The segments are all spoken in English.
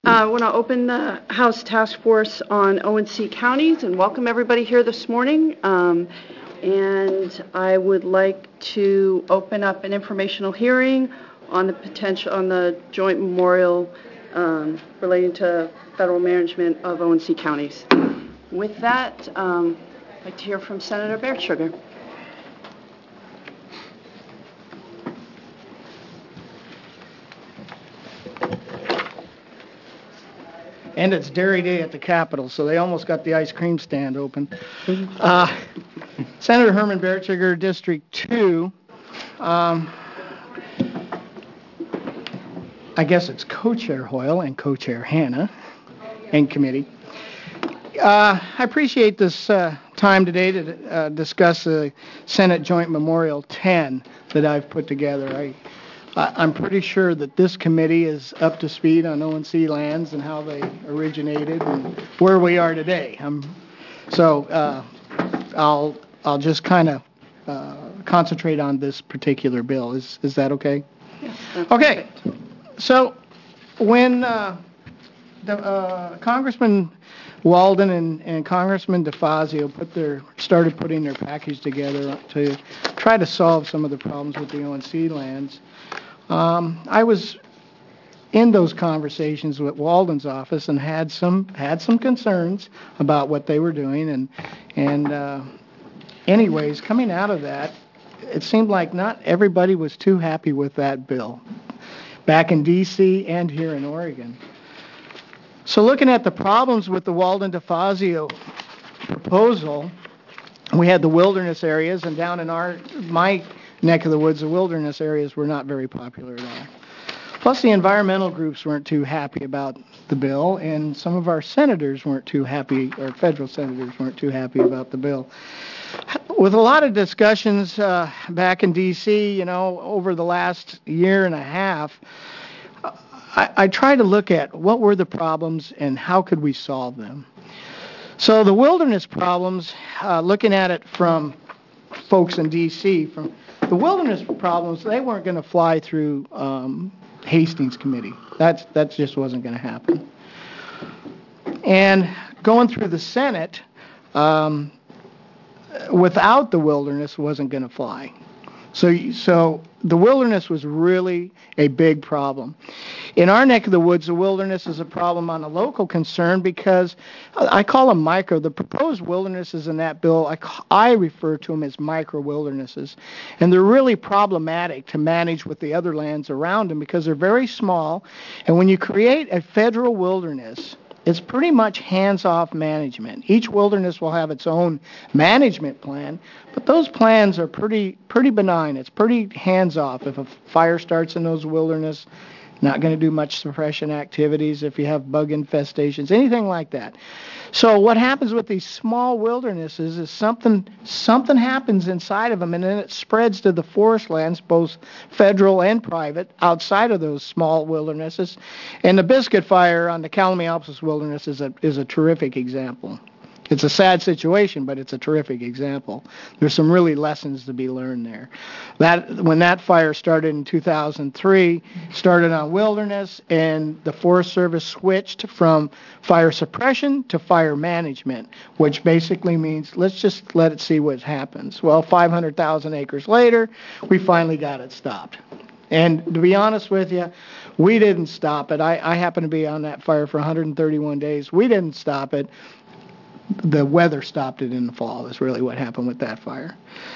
I want to open the House Task Force on O&C counties and welcome everybody here this morning. And I would like to open up an informational hearing on the joint memorial relating to federal management of O&C counties. With that, I'd like to hear from Senator Bearsugar. And it's Dairy Day at the Capitol, so they almost got the ice cream stand open. Senator Herman Bearsugar, District 2. I guess it's Co-Chair Hoyle and Co-Chair Hanna and committee. I appreciate this time today to discuss the Senate Joint Memorial 10 that I've put together. I'm pretty sure that this committee is up to speed on O&C lands and how they originated and where we are today. I'll just kind of concentrate on this particular bill. Is that okay? Yes. That's okay. Perfect. So when Congressman Walden and Congressman DeFazio started putting their package together to try to solve some of the problems with the O&C lands, I was in those conversations with Walden's office and had some concerns about what they were doing, and anyways, coming out of that, it seemed like not everybody was too happy with that bill, back in D.C. and here in Oregon. So looking at the problems with the Walden-DeFazio proposal, we had the wilderness areas, and down in my neck of the woods, the wilderness areas were not very popular at all. Plus, the environmental groups weren't too happy about the bill, and some of our senators weren't too happy, or federal senators weren't too happy about the bill. With a lot of discussions back in D.C., over the last year and a half, I tried to look at what were the problems and how could we solve them. So the wilderness problems, looking at it from folks in D.C., the wilderness problems, they weren't going to fly through Hastings Committee. That just wasn't going to happen. And going through the Senate, without the wilderness wasn't going to fly. So the wilderness was really a big problem. In our neck of the woods, the wilderness is a problem on a local concern because I call them micro. The proposed wildernesses in that bill, I refer to them as micro wildernesses. And they're really problematic to manage with the other lands around them because they're very small. And when you create a federal wilderness, it's pretty much hands-off management. Each wilderness will have its own management plan, but those plans are pretty benign. It's pretty hands-off. If a fire starts in those wilderness, not going to do much suppression activities if you have bug infestations, anything like that. So what happens with these small wildernesses is something happens inside of them, and then it spreads to the forest lands, both federal and private, outside of those small wildernesses. And the Biscuit Fire on the Kalmiopsis Wilderness is a terrific example. It's a sad situation, but it's a terrific example. There's some really lessons to be learned there. When that fire started in 2003, started on wilderness, and the Forest Service switched from fire suppression to fire management, which basically means let's just let it see what happens. Well, 500,000 acres later, we finally got it stopped. And to be honest with you, we didn't stop it. I happened to be on that fire for 131 days. We didn't stop it. The weather stopped it in the fall is really what happened with that fire.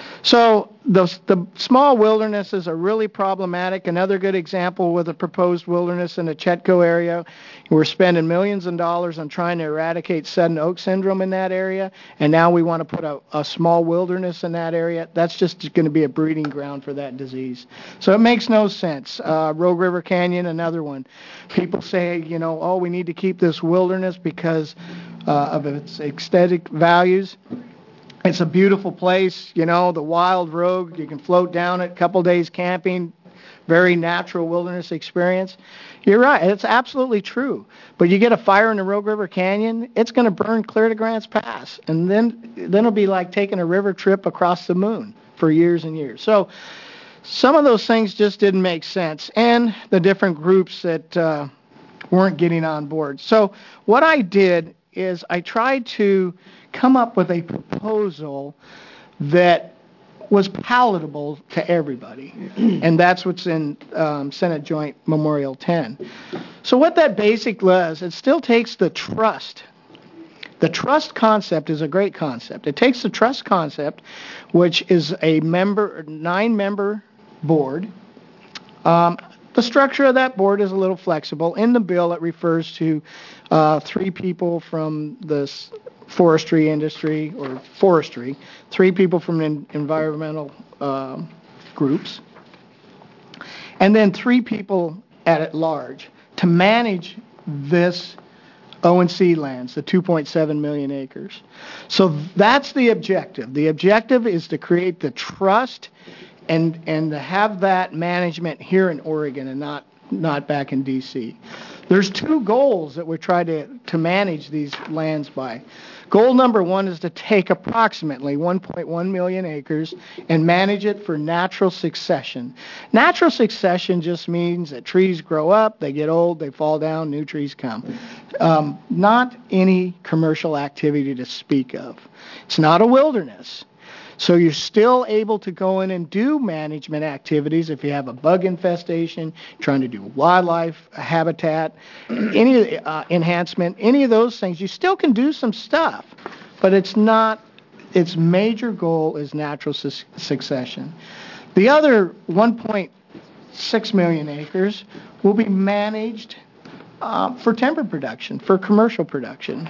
So the small wildernesses are really problematic. Another good example with a proposed wilderness in the Chetco area, we're spending millions of dollars on trying to eradicate sudden oak syndrome in that area, and now we want to put a small wilderness in that area. That's just going to be a breeding ground for that disease. So it makes no sense. Rogue River Canyon, another one. People say, we need to keep this wilderness because of its aesthetic values. It's a beautiful place, the wild rogue. You can float down it, couple days camping, very natural wilderness experience. You're right. It's absolutely true. But you get a fire in the Rogue River Canyon, it's going to burn clear to Grants Pass. And then it'll be like taking a river trip across the moon for years and years. So some of those things just didn't make sense. And the different groups that weren't getting on board. So what I did is I tried to come up with a proposal that was palatable to everybody. And that's what's in Senate Joint Memorial 10. So what that basically does, it still takes the trust. The trust concept is a great concept. It takes the trust concept, which is a 9-member board. The structure of that board is a little flexible. In the bill, it refers to 3 people from the forestry industry or forestry, 3 people from environmental groups, and then 3 people at large to manage this O&C lands, the 2.7 million acres. So that's the objective. The objective is to create the trust and to have that management here in Oregon and not back in D.C. There's 2 goals that we're trying to manage these lands by. Goal number 1 is to take approximately 1.1 million acres and manage it for natural succession. Natural succession just means that trees grow up, they get old, they fall down, new trees come. Not any commercial activity to speak of. It's not a wilderness. So you're still able to go in and do management activities if you have a bug infestation, trying to do wildlife habitat, any enhancement, any of those things. You still can do some stuff, but it's not, its major goal is natural succession. The other 1.6 million acres will be managed for timber production, for commercial production.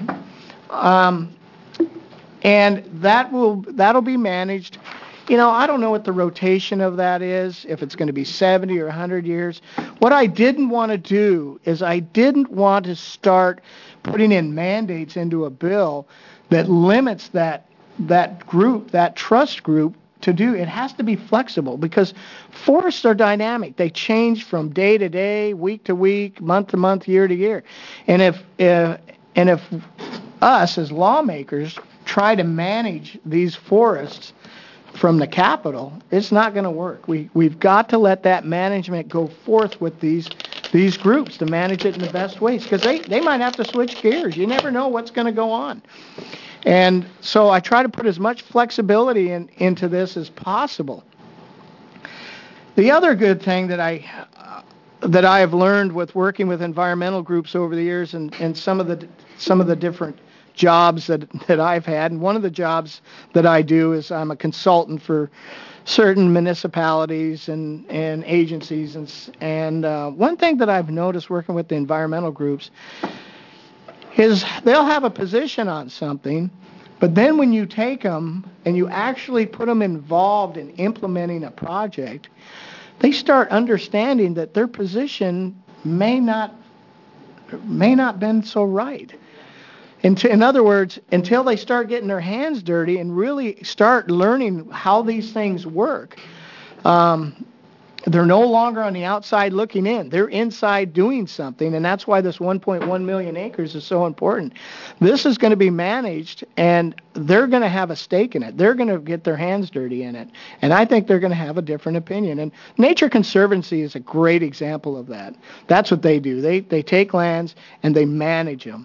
And that'll be managed. I don't know what the rotation of that is, if it's going to be 70 or 100 years. What I didn't want to do is I didn't want to start putting in mandates into a bill that limits that group, that trust group, to do. It has to be flexible because forests are dynamic. They change from day to day, week to week, month to month, year to year. And if us as lawmakers try to manage these forests from the Capitol, it's not going to work. We've got to let that management go forth with these groups to manage it in the best ways, because they might have to switch gears. You never know what's going to go on. And so I try to put as much flexibility into this as possible. The other good thing that I have learned with working with environmental groups over the years and some of the different jobs that I've had, and one of the jobs that I do is I'm a consultant for certain municipalities and agencies, and one thing that I've noticed working with the environmental groups is they'll have a position on something, but then when you take them and you actually put them involved in implementing a project, they start understanding that their position may not been so right. In other words, until they start getting their hands dirty and really start learning how these things work, they're no longer on the outside looking in. They're inside doing something, and that's why this 1.1 million acres is so important. This is going to be managed, and they're going to have a stake in it. They're going to get their hands dirty in it, and I think they're going to have a different opinion. And Nature Conservancy is a great example of that. That's what they do. They take lands, and they manage them.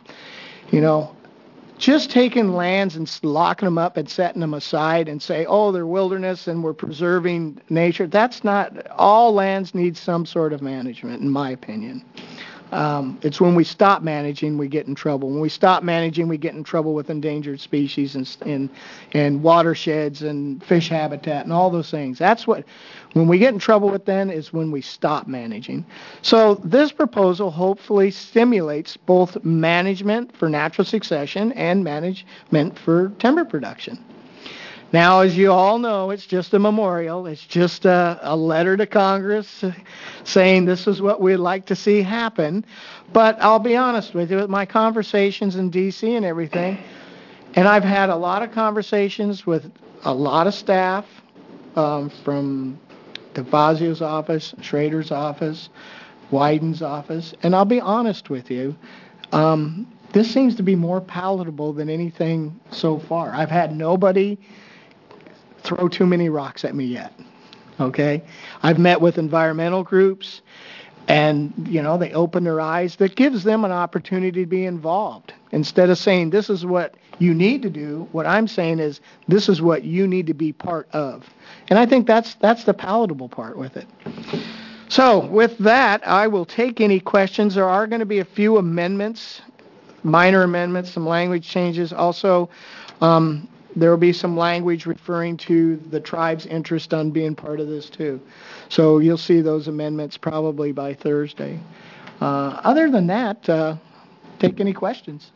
Just taking lands and locking them up and setting them aside and say, oh, they're wilderness and we're preserving nature, that's not, all lands need some sort of management, in my opinion. It's when we stop managing, we get in trouble. When we stop managing, we get in trouble with endangered species and watersheds and fish habitat and all those things. That's when we get in trouble with then is when we stop managing. So this proposal hopefully stimulates both management for natural succession and management for timber production. Now, as you all know, it's just a memorial. It's just a letter to Congress saying this is what we'd like to see happen. But I'll be honest with you, with my conversations in D.C. and everything, and I've had a lot of conversations with a lot of staff from DeFazio's office, Schrader's office, Wyden's office, and I'll be honest with you, this seems to be more palatable than anything so far. I've had nobody throw too many rocks at me yet, okay? I've met with environmental groups. and they open their eyes. That gives them an opportunity to be involved. Instead of saying this is what you need to do, what I'm saying is this is what you need to be part of. And I think that's the palatable part with it. So with that, I will take any questions. There are going to be a few amendments, minor amendments, some language changes. Also, there will be some language referring to the tribe's interest on being part of this too. So you'll see those amendments probably by Thursday. Other than that, take any questions.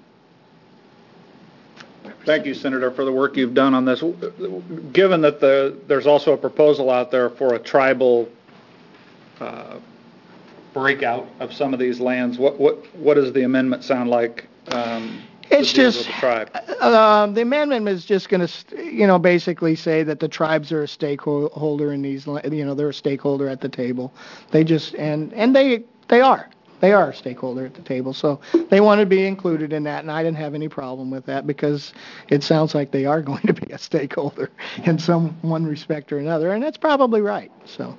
Thank you, Senator, for the work you've done on this. Given that there's also a proposal out there for a tribal breakout of some of these lands, what does the amendment sound like? It's just the tribe? The amendment is just going to, basically say that the tribes are a stakeholder in these. They're a stakeholder at the table. They just and they are. They are a stakeholder at the table, so they want to be included in that, and I didn't have any problem with that because it sounds like they are going to be a stakeholder in one respect or another, and that's probably right. So,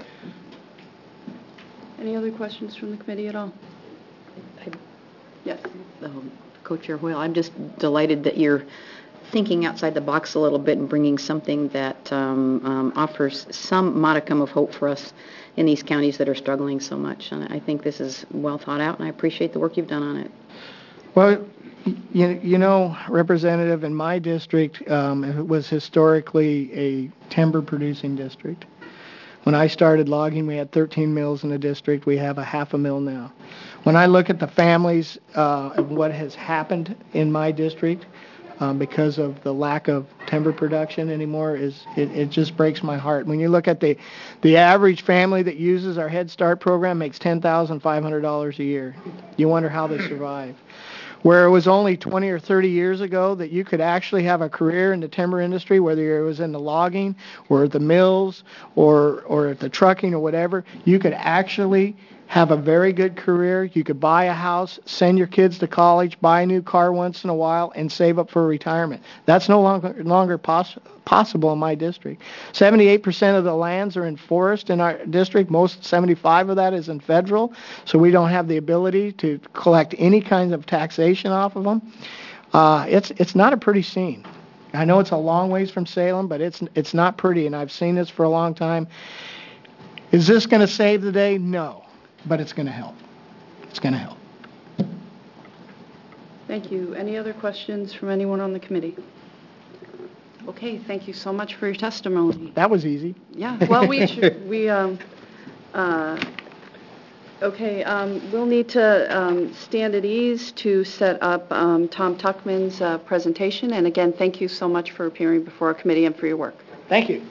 Any other questions from the committee at all? Yes. Co-Chair Hoyle, I'm just delighted that you're thinking outside the box a little bit and bringing something that offers some modicum of hope for us in these counties that are struggling so much. And I think this is well thought out, and I appreciate the work you've done on it. Well, Representative, in my district, it was historically a timber-producing district. When I started logging, we had 13 mills in the district. We have a half a mill now. When I look at the families of what has happened in my district because of the lack of timber production anymore, it just breaks my heart. When you look at the average family that uses our Head Start program makes $10,500 a year. You wonder how they survive. Where it was only 20 or 30 years ago that you could actually have a career in the timber industry, whether it was in the logging or the mills or the trucking or whatever, you could actually have a very good career. You could buy a house, send your kids to college, buy a new car once in a while, and save up for retirement. That's no longer possible in my district. 78% of the lands are in forest in our district. 75% of that is in federal, so we don't have the ability to collect any kind of taxation off of them. It's not a pretty scene. I know it's a long ways from Salem, but it's not pretty, and I've seen this for a long time. Is this going to save the day? No. But it's going to help. It's going to help. Thank you. Any other questions from anyone on the committee? Okay, thank you so much for your testimony. That was easy. Yeah, well, we'll need to stand at ease to set up Tom Tuckman's presentation. And again, thank you so much for appearing before our committee and for your work. Thank you.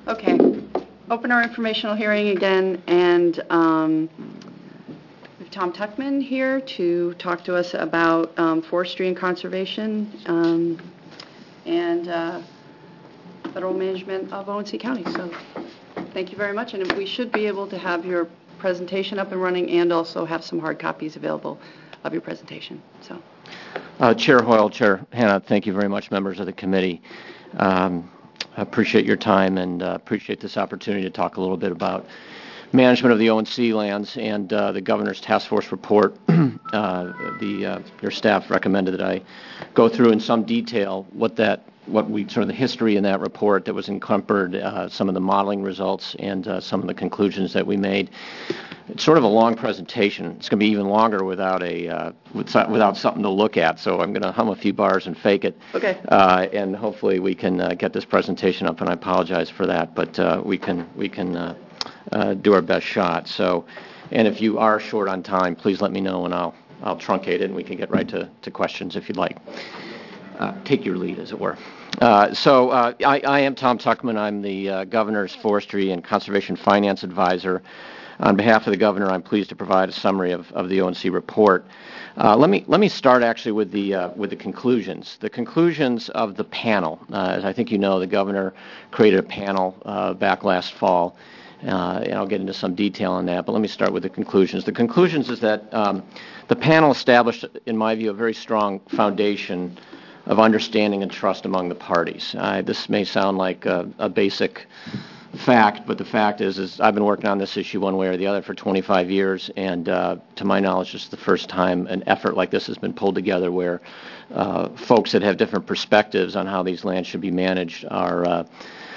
Okay. Open our informational hearing again, and we have Tom Tuckman here to talk to us about forestry and conservation and federal management of ONC County. So thank you very much, and we should be able to have your presentation up and running and also have some hard copies available of your presentation. So, Chair Hoyle, Chair Hanna, thank you very much, members of the committee. I appreciate your time and appreciate this opportunity to talk a little bit about management of the ONC lands and the Governor's Task Force report. Your staff recommended that I go through in some detail the history in that report that was encumbered, some of the modeling results, and some of the conclusions that we made. It's sort of a long presentation. It's going to be even longer without something to look at. So I'm going to hum a few bars and fake it. Okay. And hopefully we can get this presentation up. And I apologize for that, but we can do our best shot. So, and if you are short on time, please let me know, and I'll truncate it, and we can get right to questions if you'd like. Take your lead, as it were. I am Tom Tuckman. I'm the Governor's Forestry and Conservation Finance Advisor. On behalf of the Governor, I'm pleased to provide a summary of the ONC report. Let me start actually with the conclusions. The conclusions of the panel. As I think you know, the Governor created a panel back last fall, and I'll get into some detail on that. But let me start with the conclusions. The conclusions is that the panel established, in my view, a very strong foundation of understanding and trust among the parties. This may sound like a basic fact, but the fact is I've been working on this issue one way or the other for 25 years, and to my knowledge, this is the first time an effort like this has been pulled together where folks that have different perspectives on how these lands should be managed are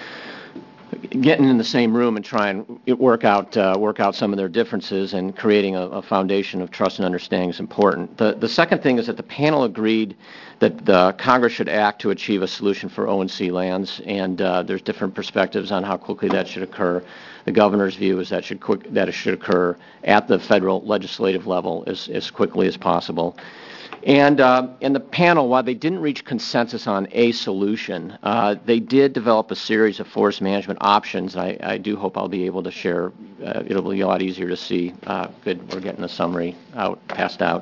getting in the same room and try and work out some of their differences, and creating a foundation of trust and understanding is important. The second thing is that the panel agreed that the Congress should act to achieve a solution for ONC lands, and there's different perspectives on how quickly that should occur. The Governor's view is that it should occur at the federal legislative level as quickly as possible. And the panel, while they didn't reach consensus on a solution, they did develop a series of forest management options. I do hope I'll be able to share. It'll be a lot easier to see. Good, we're getting the summary passed out.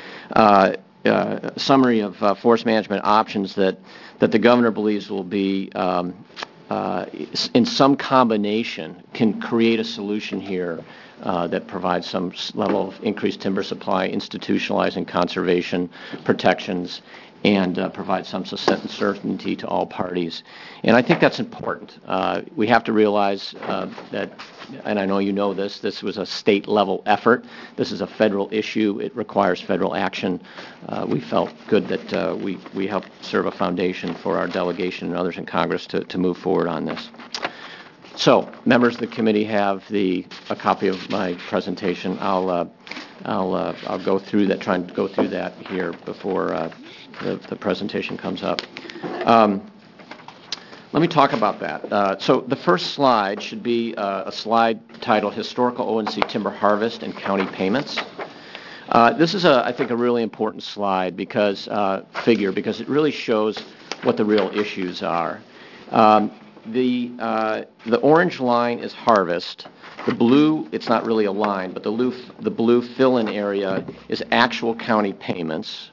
Summary of forest management options that the Governor believes will be, in some combination, can create a solution here that provides some level of increased timber supply, institutionalizing conservation protections, and provides some certainty to all parties. And I think that's important. We have to realize that, and I know you know this was a state-level effort. This is a federal issue. It requires federal action. We felt good that we helped serve a foundation for our delegation and others in Congress to move forward on this. So, members of the committee have a copy of my presentation. I'll go through that, try and go through that here before the presentation comes up. Let me talk about that. So the first slide should be a slide titled Historical ONC Timber Harvest and County Payments. This is, I think, a really important slide because it really shows what the real issues are. The orange line is harvest. The blue, it's not really a line, but the blue fill-in area is actual county payments.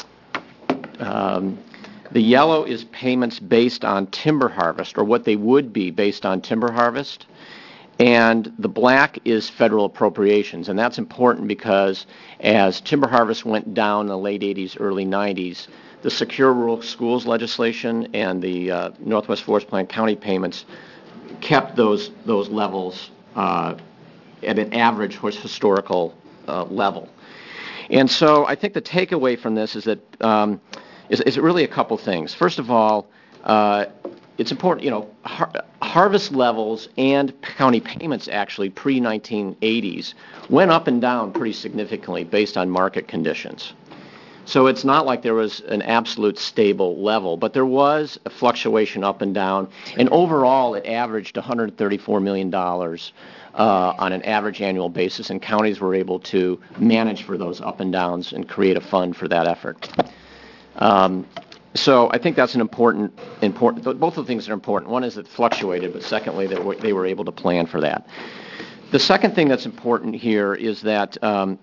The yellow is payments based on timber harvest, or what they would be based on timber harvest. And the black is federal appropriations, and that's important because as timber harvest went down in the late 80s, early 90s, the Secure Rural Schools legislation and the Northwest Forest Plan county payments kept those levels at an average historical level. And so I think the takeaway from this is that is really a couple things. First of all, it's important, harvest levels and county payments actually pre-1980s went up and down pretty significantly based on market conditions. So it's not like there was an absolute stable level, but there was a fluctuation up and down, and overall it averaged $134 million on an average annual basis, and counties were able to manage for those up and downs and create a fund for that effort. So I think that's an important. Both of the things are important. One is it fluctuated, but secondly, they were able to plan for that. The second thing that's important here is that,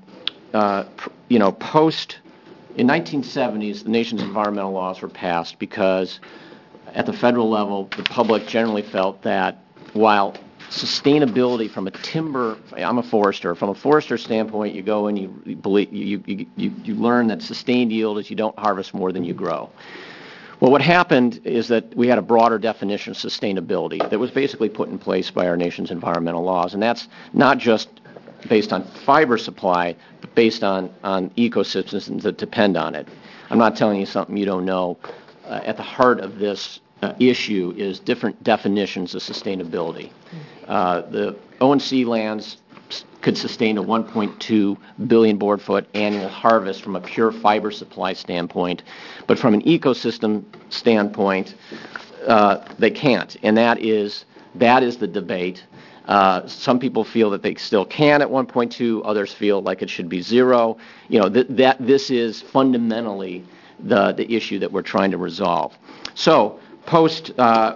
post in 1970s, the nation's environmental laws were passed because at the federal level, the public generally felt that while sustainability from a timber, I'm a forester, from a forester standpoint, you go and you learn that sustained yield is you don't harvest more than you grow. Well, what happened is that we had a broader definition of sustainability that was basically put in place by our nation's environmental laws, and that's not just based on fiber supply, but based on ecosystems that depend on it. I'm not telling you something you don't know. At the heart of this issue is different definitions of sustainability. The ONC lands could sustain a 1.2 billion board foot annual harvest from a pure fiber supply standpoint, but from an ecosystem standpoint, they can't, and that is the debate. Some people feel that they still can at 1.2. Others feel like it should be 0. This is fundamentally the issue that we're trying to resolve. So post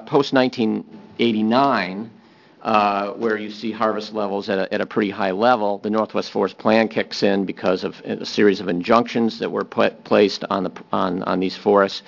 1989, where you see harvest levels at a pretty high level, the Northwest Forest Plan kicks in because of a series of injunctions that were placed on these forests.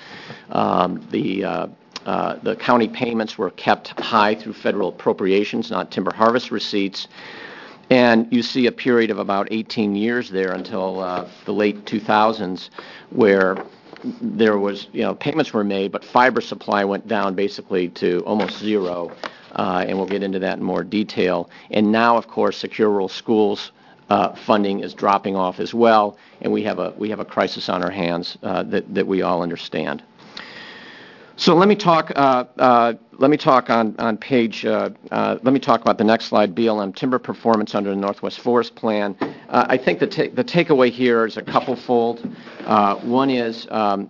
The county payments were kept high through federal appropriations, not timber harvest receipts. And you see a period of about 18 years there until the late 2000s where there was, payments were made, but fiber supply went down basically to almost 0. And we'll get into that in more detail. And now, of course, Secure Rural Schools funding is dropping off as well, and we have a crisis on our hands that we all understand. So let me talk. Let me talk on page. Let me talk about the next slide. BLM timber performance under the Northwest Forest Plan. I think the takeaway here is a couplefold. One is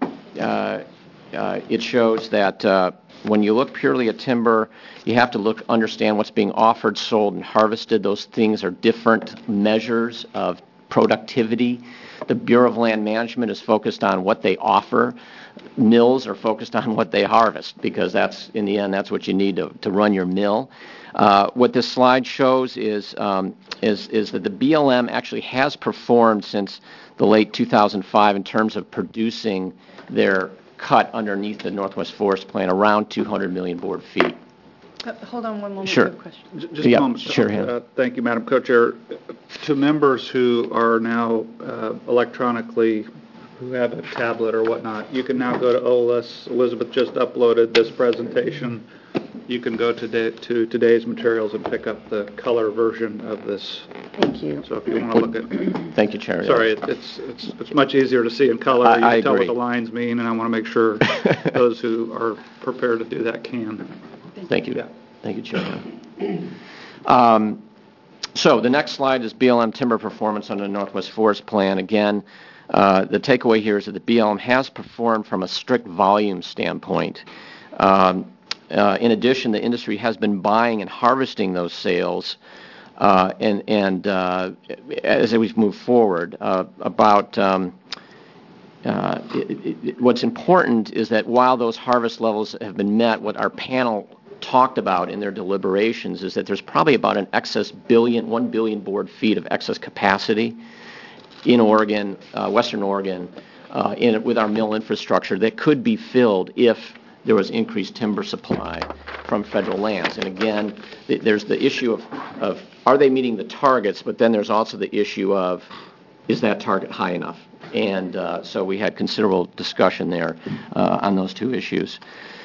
it shows that when you look purely at timber, you have to understand what's being offered, sold, and harvested. Those things are different measures of productivity. The Bureau of Land Management is focused on what they offer. Mills are focused on what they harvest because that's, in the end, that's what you need to run your mill. What this slide shows is that the BLM actually has performed since the late 2005 in terms of producing their cut underneath the Northwest Forest Plan, around 200 million board feet. Hold on one moment. Sure. Just a moment. Sure. Thank you, Madam Co-Chair. To members who are now electronically, who have a tablet or whatnot, you can now go to OLS. Elizabeth just uploaded this presentation. You can go to today's materials and pick up the color version of this. Thank you. So if you want to look at, Thank you, Chair. sorry, it's much easier to see in color. You I can tell agree. what the lines mean, and I want to make sure those who are prepared to do that can. Thank you. Yeah. Thank you, Chair. So the next slide is BLM timber performance under the Northwest Forest Plan. Again, the takeaway here is that the BLM has performed from a strict volume standpoint. In addition, the industry has been buying and harvesting those sales, and as we've moved forward, what's important is that while those harvest levels have been met, what our panel talked about in their deliberations is that there's probably about an excess 1 billion board feet of excess capacity in Oregon, Western Oregon, with our mill infrastructure that could be filled if there was increased timber supply from federal lands. And again, there's the issue of are they meeting the targets, but then there's also the issue of is that target high enough? And so we had considerable discussion there on those two issues.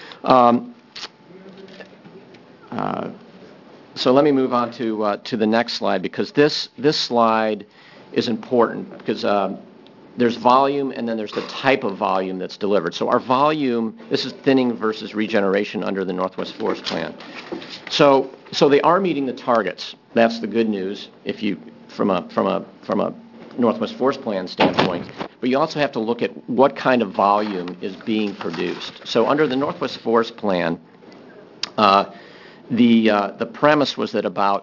So let me move on to the next slide, because this slide is important because there's volume and then there's the type of volume that's delivered. So our volume, this is thinning versus regeneration under the Northwest Forest Plan. So they are meeting the targets. That's the good news if you from a Northwest Forest Plan standpoint. But you also have to look at what kind of volume is being produced. So under the Northwest Forest Plan, the premise was that about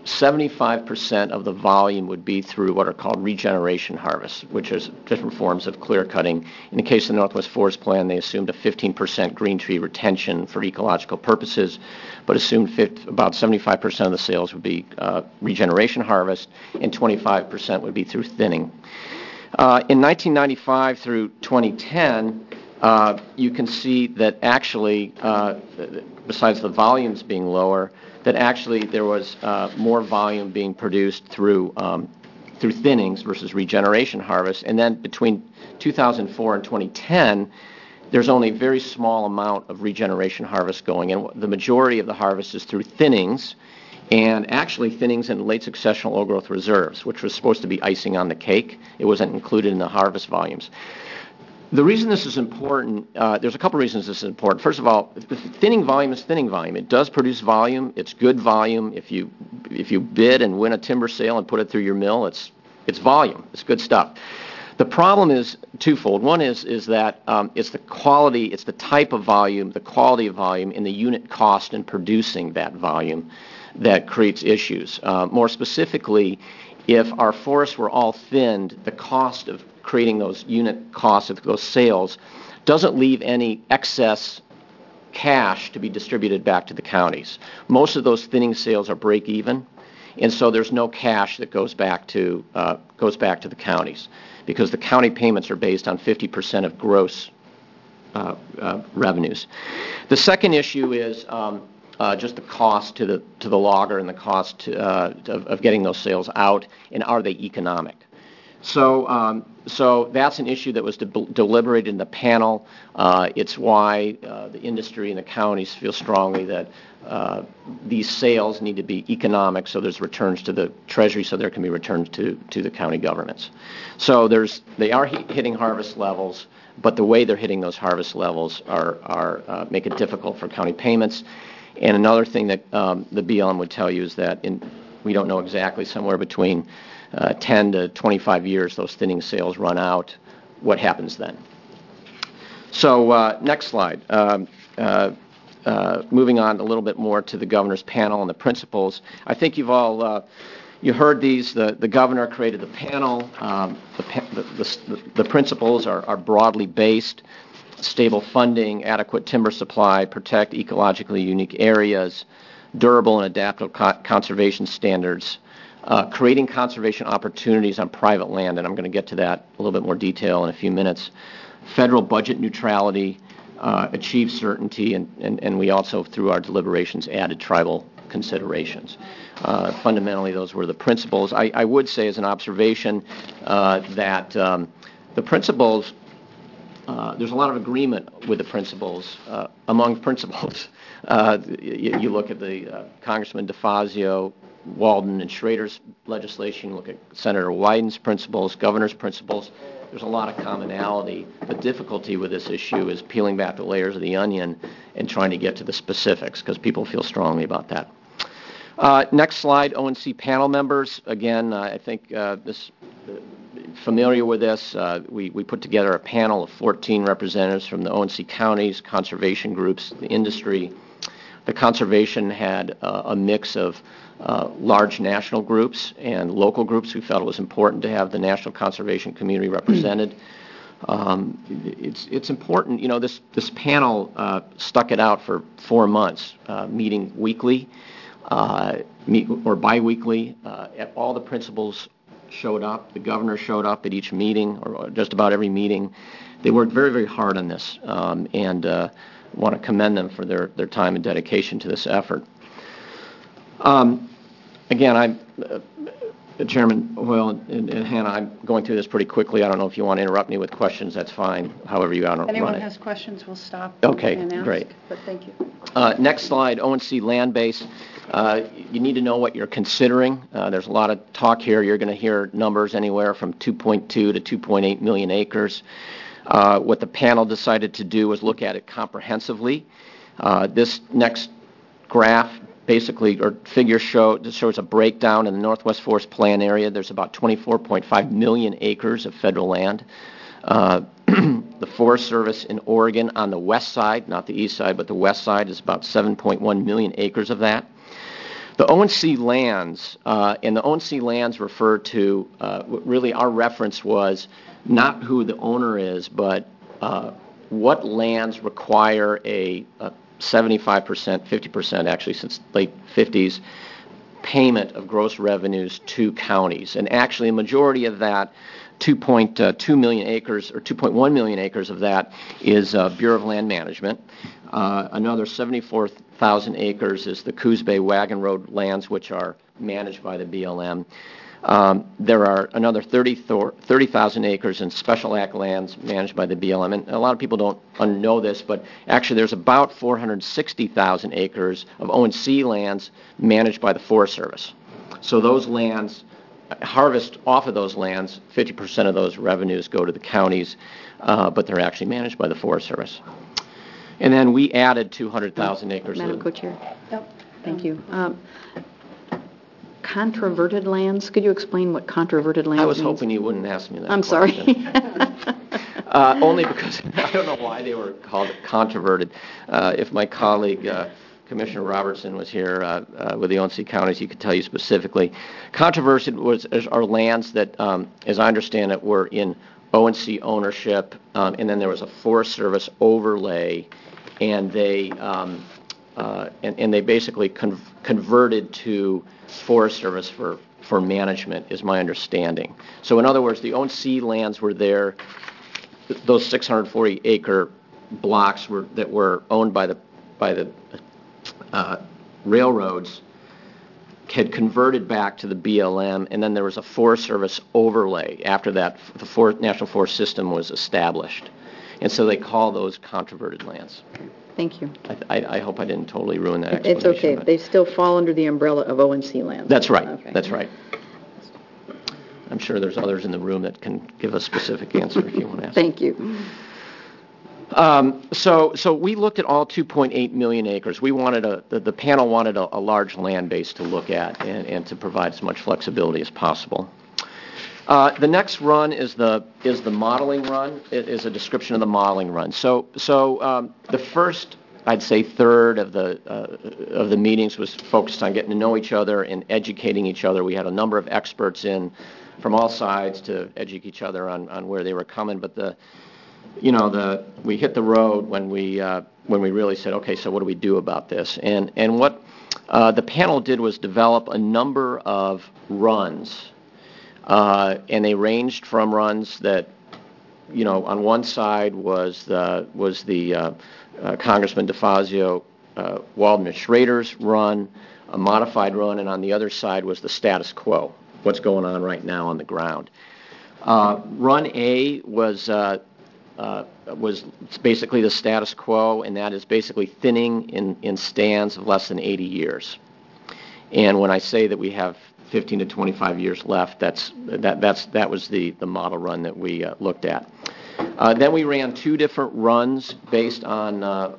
75% of the volume would be through what are called regeneration harvests, which is different forms of clear cutting. In the case of the Northwest Forest Plan, they assumed a 15% green tree retention for ecological purposes, but assumed about 75% of the sales would be regeneration harvest, and 25% would be through thinning. In 1995 through 2010, you can see that actually, besides the volumes being lower, that actually there was more volume being produced through thinnings versus regeneration harvest. And then between 2004 and 2010, there's only a very small amount of regeneration harvest going in. The majority of the harvest is through thinnings, and actually thinnings and late successional old growth reserves, which was supposed to be icing on the cake. It wasn't included in the harvest volumes. The reason this is important, there's a couple reasons this is important. First of all, thinning volume is thinning volume. It does produce volume. It's good volume. If you bid and win a timber sale and put it through your mill, it's volume. It's good stuff. The problem is twofold. One is that it's the quality, it's the type of volume, the quality of volume, and the unit cost in producing that volume that creates issues. More specifically, if our forests were all thinned, the cost of creating those unit costs of those sales doesn't leave any excess cash to be distributed back to the counties. Most of those thinning sales are break even, and so there's no cash that goes back to the counties, because the county payments are based on 50% of gross revenues. The second issue is just the cost to the logger and the cost of getting those sales out, and are they economic? So that's an issue that was deliberated in the panel. It's why the industry and the counties feel strongly that these sales need to be economic, so there's returns to the Treasury, so there can be returns to the county governments. So they are hitting harvest levels, but the way they're hitting those harvest levels are make it difficult for county payments. And another thing that the BLM would tell you is that we don't know exactly, somewhere between 10 to 25 years, those thinning sales run out. What happens then? So next slide. Moving on a little bit more to the governor's panel and the principles. I think you've all you heard these. The governor created the panel. The principles are broadly based: stable funding, adequate timber supply, protect ecologically unique areas, durable and adaptable conservation standards, creating conservation opportunities on private land, and I'm going to get to that a little bit more detail in a few minutes, federal budget neutrality, achieve certainty, and we also, through our deliberations, added tribal considerations. Fundamentally, those were the principles. I would say, as an observation, that the principles, there's a lot of agreement with the principles, among principles. You look at the Congressman DeFazio, Walden, and Schrader's legislation, look at Senator Wyden's principles, governor's principles. There's a lot of commonality. The difficulty with this issue is peeling back the layers of the onion and trying to get to the specifics, because people feel strongly about that. Next slide, ONC panel members. Again, I think familiar with this. We put together a panel of 14 representatives from the ONC counties, conservation groups, the industry. The conservation had a mix of large national groups and local groups who felt it was important to have the national conservation community represented. It's important, this panel stuck it out for 4 months, meeting weekly or biweekly. All the principals showed up. The governor showed up at each meeting, or just about every meeting. They worked very, very hard on this, and want to commend them for their time and dedication to this effort. Again, Chairman Hoyle and Hannah, I'm going through this pretty quickly. I don't know if you want to interrupt me with questions. That's fine, however you want to run it. If anyone has questions, we'll stop and ask. Great. But thank you. Next slide, ONC land base. You need to know what you're considering. There's a lot of talk here. You're going to hear numbers anywhere from 2.2 to 2.8 million acres. What the panel decided to do was look at it comprehensively. This next graph basically, or figure shows a breakdown in the Northwest Forest Plan area. There's about 24.5 million acres of federal land. The Forest Service in Oregon on the west side, not the east side, but the west side, is about 7.1 million acres of that. The ONC lands, and the ONC lands refer to, really our reference was not who the owner is, but what lands require a 75%, 50% actually since late 50s, payment of gross revenues to counties. And actually a majority of that, 2.2 million acres or 2.1 million acres of that is Bureau of Land Management. Another 74,000 acres is the Coos Bay Wagon Road lands, which are managed by the BLM. There are another 30,000 acres in Special Act lands managed by the BLM. And a lot of people don't know this, but actually there's about 460,000 acres of ONC lands managed by the Forest Service. So those lands, harvest off of those lands, 50% of those revenues go to the counties, but they're actually managed by the Forest Service. And then we added 200,000 acres. Madam Co-Chair? Yep. Thank you. Controverted lands, could you explain what controverted lands I was means? hoping you wouldn't ask me that I'm question. sorry. Only because I don't know why they were called controverted. If my colleague, Commissioner Robertson, was here with the ONC counties, he could tell you specifically. Controverted are lands that, as I understand it, were in ONC ownership, and then there was a Forest Service overlay, and they basically converted to Forest Service for management, is my understanding. So in other words, the ONC lands were there. Those 640-acre blocks that were owned by the railroads had converted back to the BLM, and then there was a Forest Service overlay after that. The National Forest System was established, and so they call those controverted lands. Thank you. I hope I didn't totally ruin that explanation. It's okay. They still fall under the umbrella of ONC lands. That's right. Okay. That's right. I'm sure there's others in the room that can give a specific answer if you want to ask. Thank you. So we looked at all 2.8 million acres. We wanted the panel wanted a large land base to look at and to provide as much flexibility as possible. The next run is the modeling run. It is a description of the modeling run. So the first, I'd say, third of the meetings was focused on getting to know each other and educating each other. We had a number of experts in from all sides to educate each other on where they were coming. But we hit the road when we really said, okay, so what do we do about this? And what the panel did was develop a number of runs. And they ranged from runs that, on one side was the Congressman DeFazio, Waldman Schrader's run, a modified run, and on the other side was the status quo, what's going on right now on the ground. Run A was basically the status quo, and that is basically thinning in stands of less than 80 years. And when I say that we have 15 to 25 years left, that was the model run that we looked at. Then we ran two different runs based on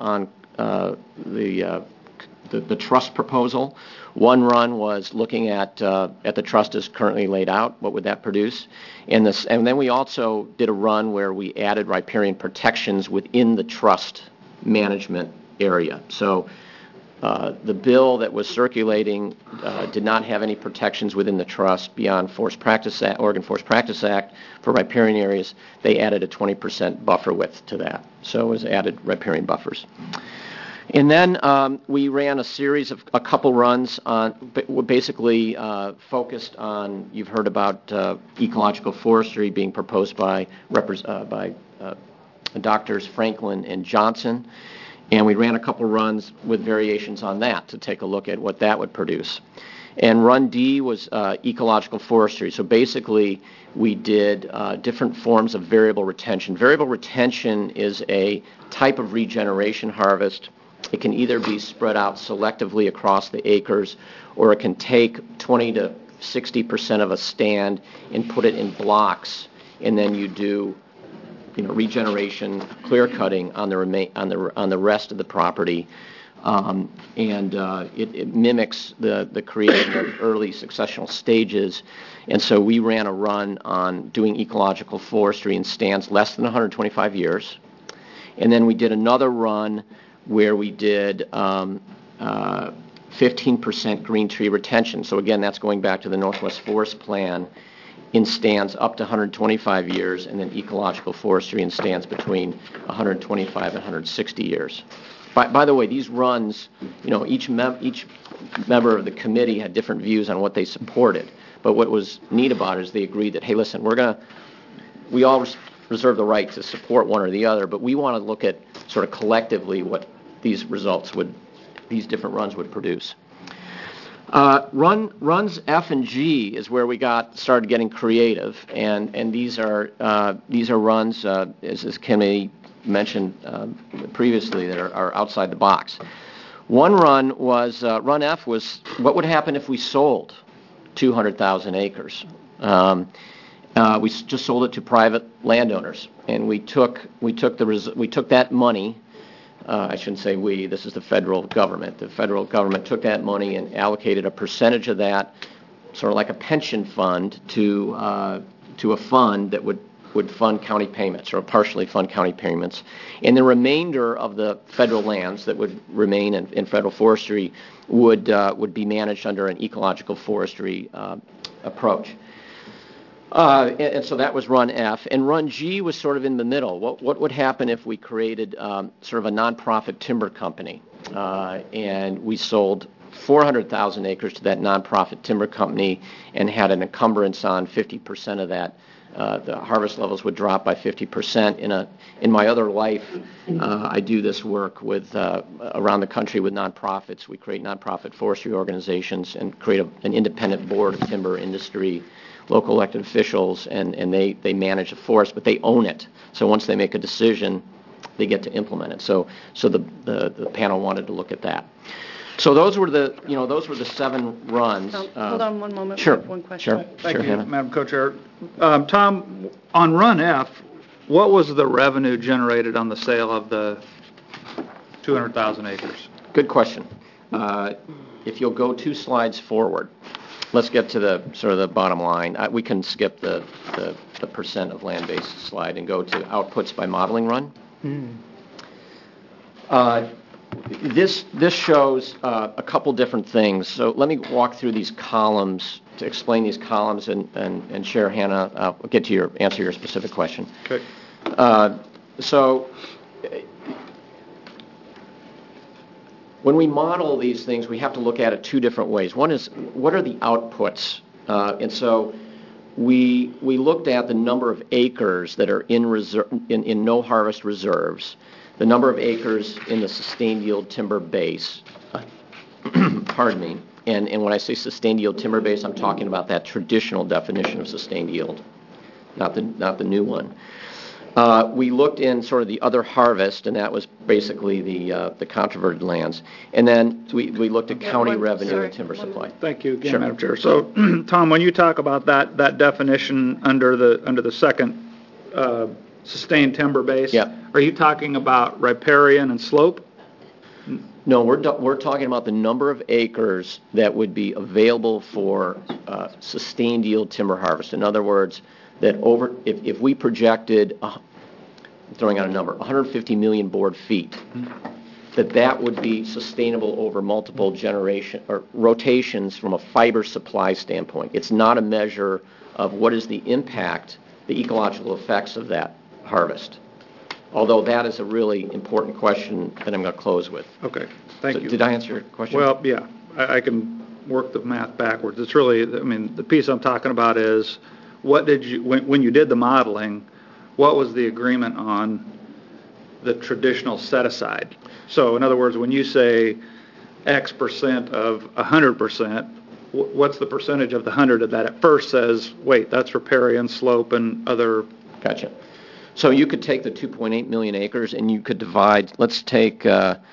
the trust proposal. One run was looking at the trust as currently laid out. What would that produce? And then we also did a run where we added riparian protections within the trust management area. So the bill that was circulating did not have any protections within the trust beyond Oregon Forest Practice Act for riparian areas. They added a 20% buffer width to that. So it was added riparian buffers. And then we ran a couple runs on, basically focused on, you've heard about ecological forestry being proposed by Drs. Franklin and Johnson. And we ran a couple runs with variations on that to take a look at what that would produce. And run D was ecological forestry. So basically, we did different forms of variable retention. Variable retention is a type of regeneration harvest. It can either be spread out selectively across the acres, or it can take 20 to 60% of a stand and put it in blocks, and then you do regeneration, clear cutting on the rest of the property, and it mimics the creation of early successional stages. And so we ran a run on doing ecological forestry in stands less than 125 years, and then we did another run where we did 15% green tree retention. So again, that's going back to the Northwest Forest Plan in stands up to 125 years, and then ecological forestry in stands between 125 and 160 years. By the way, these runs, each member of the committee had different views on what they supported. But what was neat about it is they agreed that, hey, listen, we all reserve the right to support one or the other, but we want to look at sort of collectively what these different runs would produce. Runs F and G is where we started getting creative, and these are runs, as this committee mentioned previously, that are outside the box. One run was, Run F was, what would happen if we sold 200,000 acres? We just sold it to private landowners, and we took that money. I shouldn't say we. This is the federal government. The federal government took that money and allocated a percentage of that, sort of like a pension fund, to a fund that would fund county payments, or partially fund county payments. And the remainder of the federal lands that would remain in federal forestry would be managed under an ecological forestry approach. And so that was Run F. And Run G was sort of in the middle. What would happen if we created sort of a nonprofit timber company, and we sold 400,000 acres to that nonprofit timber company and had an encumbrance on 50% of that? The harvest levels would drop by 50%. In my other life, I do this work with around the country with nonprofits. We create nonprofit forestry organizations and create an independent board of timber industry, local elected officials, and they manage the forest, but they own it. So once they make a decision, they get to implement it. So the panel wanted to look at that. So those were the 7 runs. Hold on one moment. Sure. We have one question. Sure. Thank you, Hannah. Madam Co-Chair. Tom, on Run F, what was the revenue generated on the sale of the 200,000 acres? Good question. If you'll go 2 slides forward, let's get to the sort of the bottom line. We can skip the percent of land-based slide and go to outputs by modeling run. This shows a couple different things. So let me walk through these columns to explain these columns and share, Hannah. I'll get to answer your specific question. Okay. So when we model these things, we have to look at it 2 different ways. One is, what are the outputs? And so we looked at the number of acres that are in no harvest reserves, the number of acres in the sustained yield timber base. Pardon me. And when I say sustained yield timber base, I'm talking about that traditional definition of sustained yield, not the new one. We looked in sort of the other harvest, and that was basically the controverted lands. And then we looked at county revenue and timber supply. Thank you again, Sure. Madam Chair. So, Tom, when you talk about that definition under the second sustained timber base, Yeah. Are you talking about riparian and slope? No, we're talking about the number of acres that would be available for sustained yield timber harvest. In other words, that if we projected, I'm throwing out a number, 150 million board feet, that would be sustainable over multiple generation or rotations from a fiber supply standpoint. It's not a measure of what is the impact, the ecological effects of that harvest. Although that is a really important question that I'm going to close with. Okay, thank you. Did I answer your question? Well, yeah, I can work the math backwards. It's really, the piece I'm talking about is, what did you, when you did the modeling, what was the agreement on the traditional set-aside? So, in other words, when you say X percent of 100%, what's the percentage of the 100 that at first says, wait, that's riparian, slope, and other? Gotcha. So you could take the 2.8 million acres and you could divide. Let's take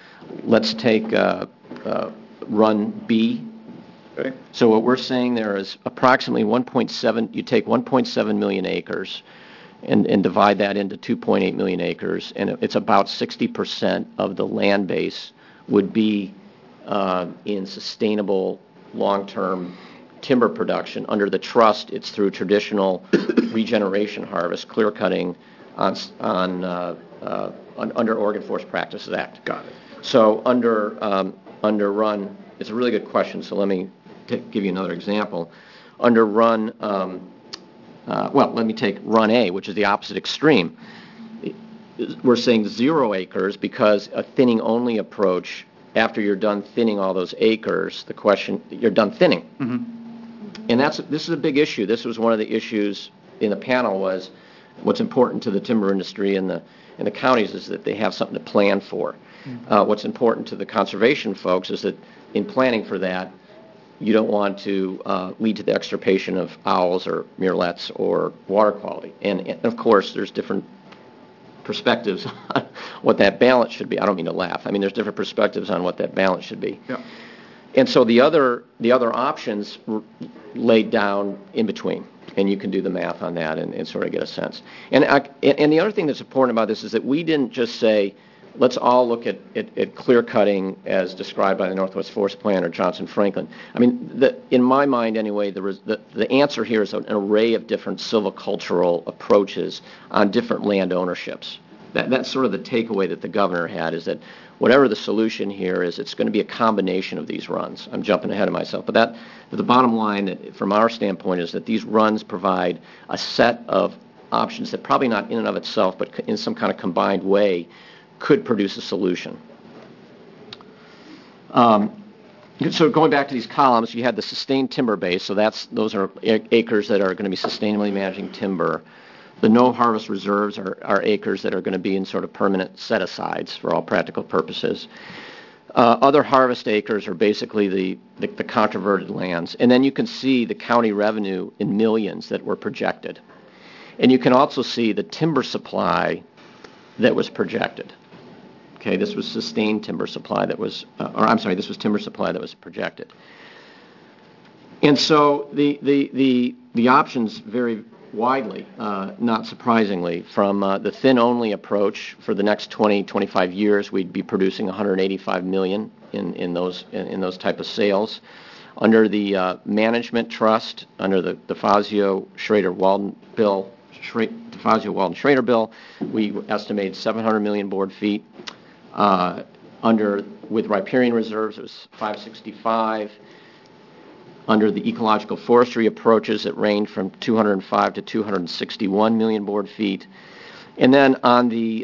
Run B. Okay. So what we're saying there is approximately 1.7. You take 1.7 million acres and divide that into 2.8 million acres, and it's about 60% of the land base would be in sustainable long-term timber production. Under the trust, it's through traditional regeneration harvest, clear cutting, under Oregon Forest Practices Act. Got it. So under Run it's a really good question, so let me give you another example. Under run, let me take run A, which is the opposite extreme. We're saying 0 acres because a thinning-only approach, after you're done thinning all those acres, the question, you're done thinning. And this is a big issue. This was one of the issues in the panel was what's important to the timber industry and the counties is that they have something to plan for. What's important to the conservation folks is that in planning for that, you don't want to lead to the extirpation of owls or murrelets or water quality. And of course, there's different perspectives on what that balance should be. I don't mean to laugh. I mean, there's different perspectives on what that balance should be. Yeah. And so the other options were laid down in between, and you can do the math on that and sort of get a sense. And the other thing that's important about this is that we didn't just say, let's all look at clear cutting as described by the Northwest Forest Plan or Johnson Franklin. I mean, in my mind anyway, the answer here is an array of different silvicultural approaches on different land ownerships. That's sort of the takeaway that the governor had, is that whatever the solution here is, it's going to be a combination of these runs. I'm jumping ahead of myself. But the bottom line, that, from our standpoint, is that these runs provide a set of options that probably not in and of itself, but in some kind of combined way, could produce a solution. So going back to these columns, you had the sustained timber base, so those are acres that are going to be sustainably managing timber. The no-harvest reserves are acres that are going to be in sort of permanent set-asides for all practical purposes. Other harvest acres are basically the controverted lands. And then you can see the county revenue in millions that were projected. And you can also see the timber supply that was projected. Okay, this was sustained timber supply that was, this was timber supply that was projected. And so the options vary widely, not surprisingly. From the thin-only approach, for the next 20, 25 years, we'd be producing 185 million in those type of sales. Under the management trust, under the DeFazio-Schrader-Walden bill, DeFazio-Walden-Schrader bill, we estimated 700 million board feet. With riparian reserves, it was 565. Under the ecological forestry approaches, it ranged from 205 to 261 million board feet. And then on the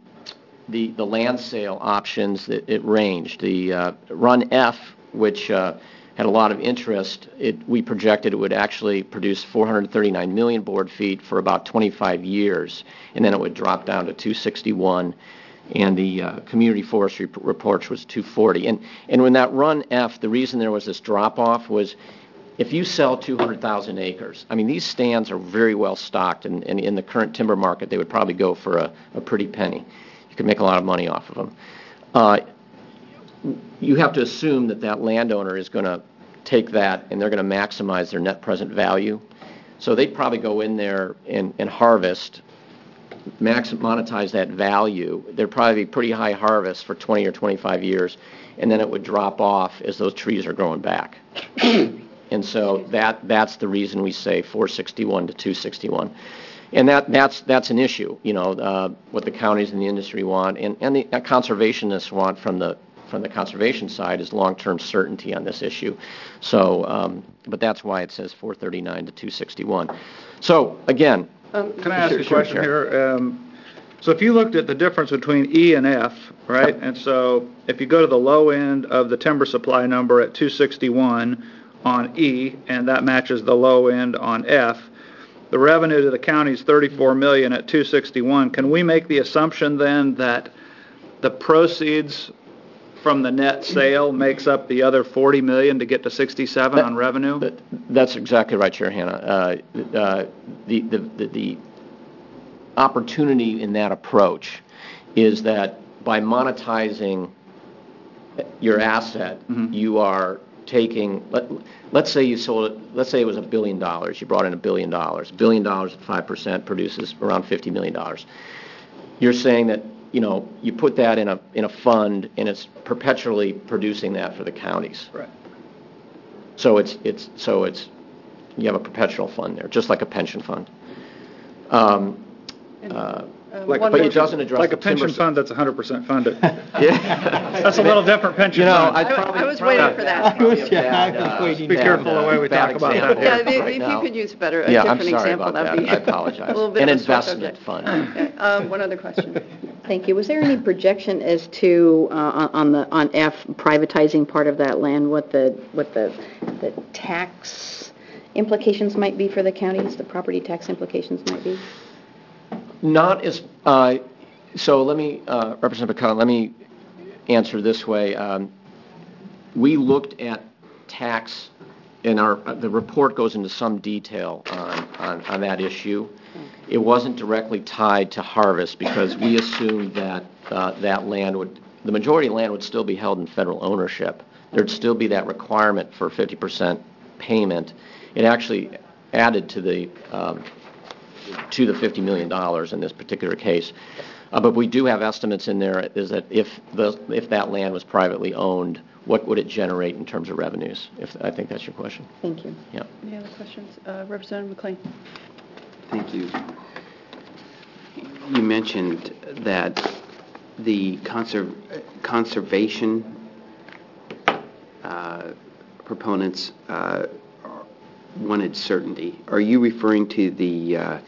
land sale options, it ranged. The Run F, which had a lot of interest, we projected it would actually produce 439 million board feet for about 25 years, and then it would drop down to 261. And the community forestry report was 240. And when that Run F, the reason there was this drop-off was if you sell 200,000 acres, I mean, these stands are very well stocked, and in the current timber market, they would probably go for a pretty penny. You could make a lot of money off of them. You have to assume that landowner is going to take that, and they're going to maximize their net present value. So they'd probably go in there and harvest, monetize that value. There'd probably be pretty high harvest for 20 or 25 years, and then it would drop off as those trees are growing back. And so that's the reason we say 461 to 261. And that's an issue, what the counties and the industry want, and the conservationists want from the conservation side is long-term certainty on this issue. So, but that's why it says 439 to 261. So, again, can I ask a question here? So if you looked at the difference between E and F, right, and so if you go to the low end of the timber supply number at 261 on E, and that matches the low end on F, the revenue to the county is $34 million at 261. Can we make the assumption then that the proceeds from the net sale makes up the other $40 million to get to 67 on revenue? That's exactly right, Chair Hanna. The opportunity in that approach is that by monetizing your asset, you are taking. Let's say you sold it. Let's say it was $1 billion. You brought in $1 billion. $1 billion at 5% produces around $50 million. You're saying that you put that in a fund, and it's perpetually producing that for the counties. Right. So it's you have a perpetual fund there, just like a pension fund. Like, One But more- it doesn't address like the a pension timber. fund that's 100% funded. Yeah. That's a little different pension fund. I was waiting for that. Be careful the way we talk about that here. Yeah, Right if you now. could use a Yeah, I'm different sorry example, about that'd that. be. I apologize. A little bit An of a sore investment subject. fund. Okay, one other question. Thank you. Was there any projection as to, on F, privatizing part of that land, what the tax implications might be for the counties, the property tax implications might be? Not as, so let me, Representative McCollum, let me answer this way. We looked at tax, and the report goes into some detail on that issue. It wasn't directly tied to harvest because we assumed that that land the majority of land would still be held in federal ownership. There'd still be that requirement for 50% payment. It actually added to the $50 million in this particular case. But we do have estimates in there, is that if that land was privately owned, what would it generate in terms of revenues? I think that's your question. Thank you. Yeah. Any other questions? Representative McLean. Thank you. You mentioned that the conservation proponents wanted certainty. Are you referring to the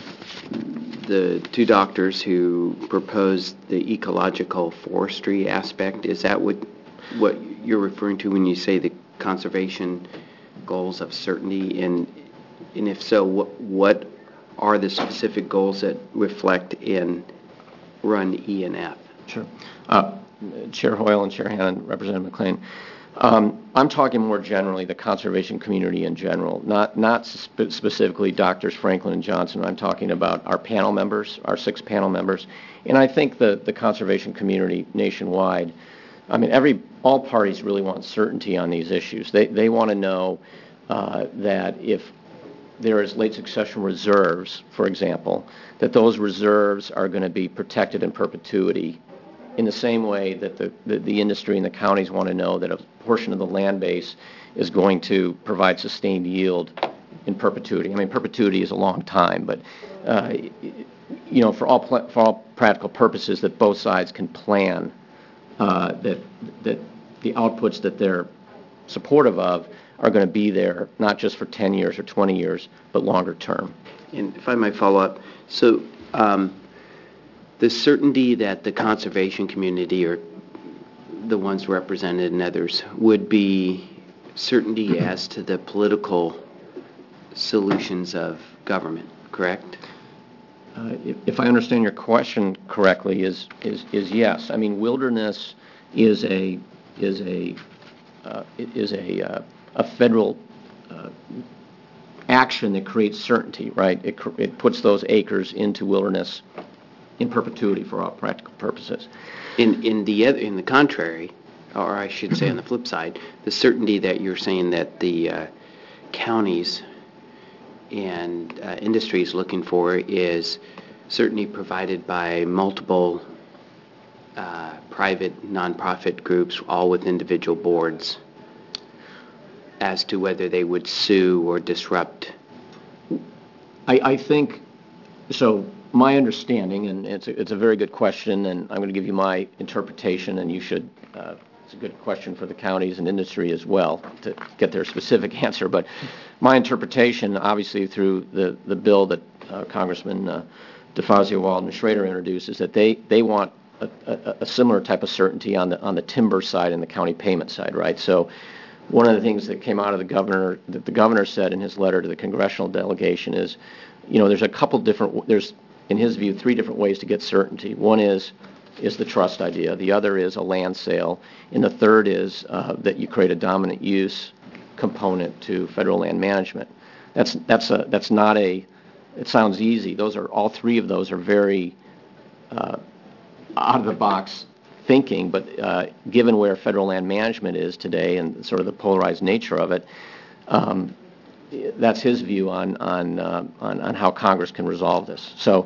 two doctors who proposed the ecological forestry aspect? Is that what you're referring to when you say the conservation goals of certainty? And if so, what are the specific goals that reflect in Run E and F? Sure. Chair Hoyle and Chair Hannon, Representative McLean. I'm talking more generally the conservation community in general, not specifically Doctors Franklin and Johnson. I'm talking about our panel members, our 6 panel members, and I think the conservation community nationwide. I mean, all parties really want certainty on these issues. They want to know that if there is late succession reserves, for example, that those reserves are going to be protected in perpetuity in the same way that the industry and the counties want to know that a portion of the land base is going to provide sustained yield in perpetuity. I mean, perpetuity is a long time, but for all practical purposes, that both sides can plan that the outputs that they're supportive of are going to be there not just for 10 years or 20 years, but longer term. And if I might follow up, so the certainty that the conservation community or the ones represented and others would be certainty as to the political solutions of government, correct? If I understand your question correctly, is yes. I mean, wilderness is a federal action that creates certainty, right? It puts those acres into wilderness in perpetuity for all practical purposes. In the contrary, or I should say on the flip side, the certainty that you're saying that the counties and industries looking for is certainty provided by multiple private nonprofit groups, all with individual boards, as to whether they would sue or disrupt. I think so. My understanding, and it's a very good question, and I'm going to give you my interpretation, and you should. It's a good question for the counties and industry as well to get their specific answer. But my interpretation, obviously through the bill that Congressman DeFazio, Walden, and Schrader introduced, is that they want a similar type of certainty on the timber side and the county payment side, right? So one of the things that came out of the governor said in his letter to the congressional delegation is, there's in his view 3 different ways to get certainty. One is the trust idea. The other is a land sale, and the third is that you create a dominant use component to federal land management. That's not a. It sounds easy. All 3 of those are very out of the box thinking, but given where federal land management is today and sort of the polarized nature of it, that's his view on how Congress can resolve this. So,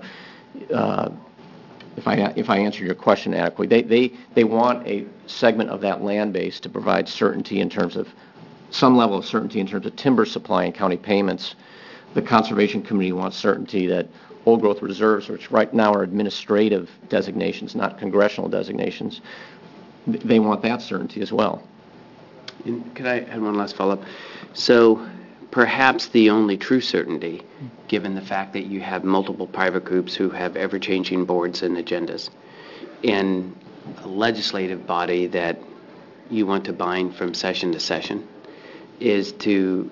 if I answer your question adequately, they want a segment of that land base to provide certainty in terms of some level of certainty in terms of timber supply and county payments. The conservation community wants certainty that old-growth reserves, which right now are administrative designations, not congressional designations, they want that certainty as well. And could I add one last follow-up? So perhaps the only true certainty, given the fact that you have multiple private groups who have ever-changing boards and agendas, and a legislative body that you want to bind from session to session, is to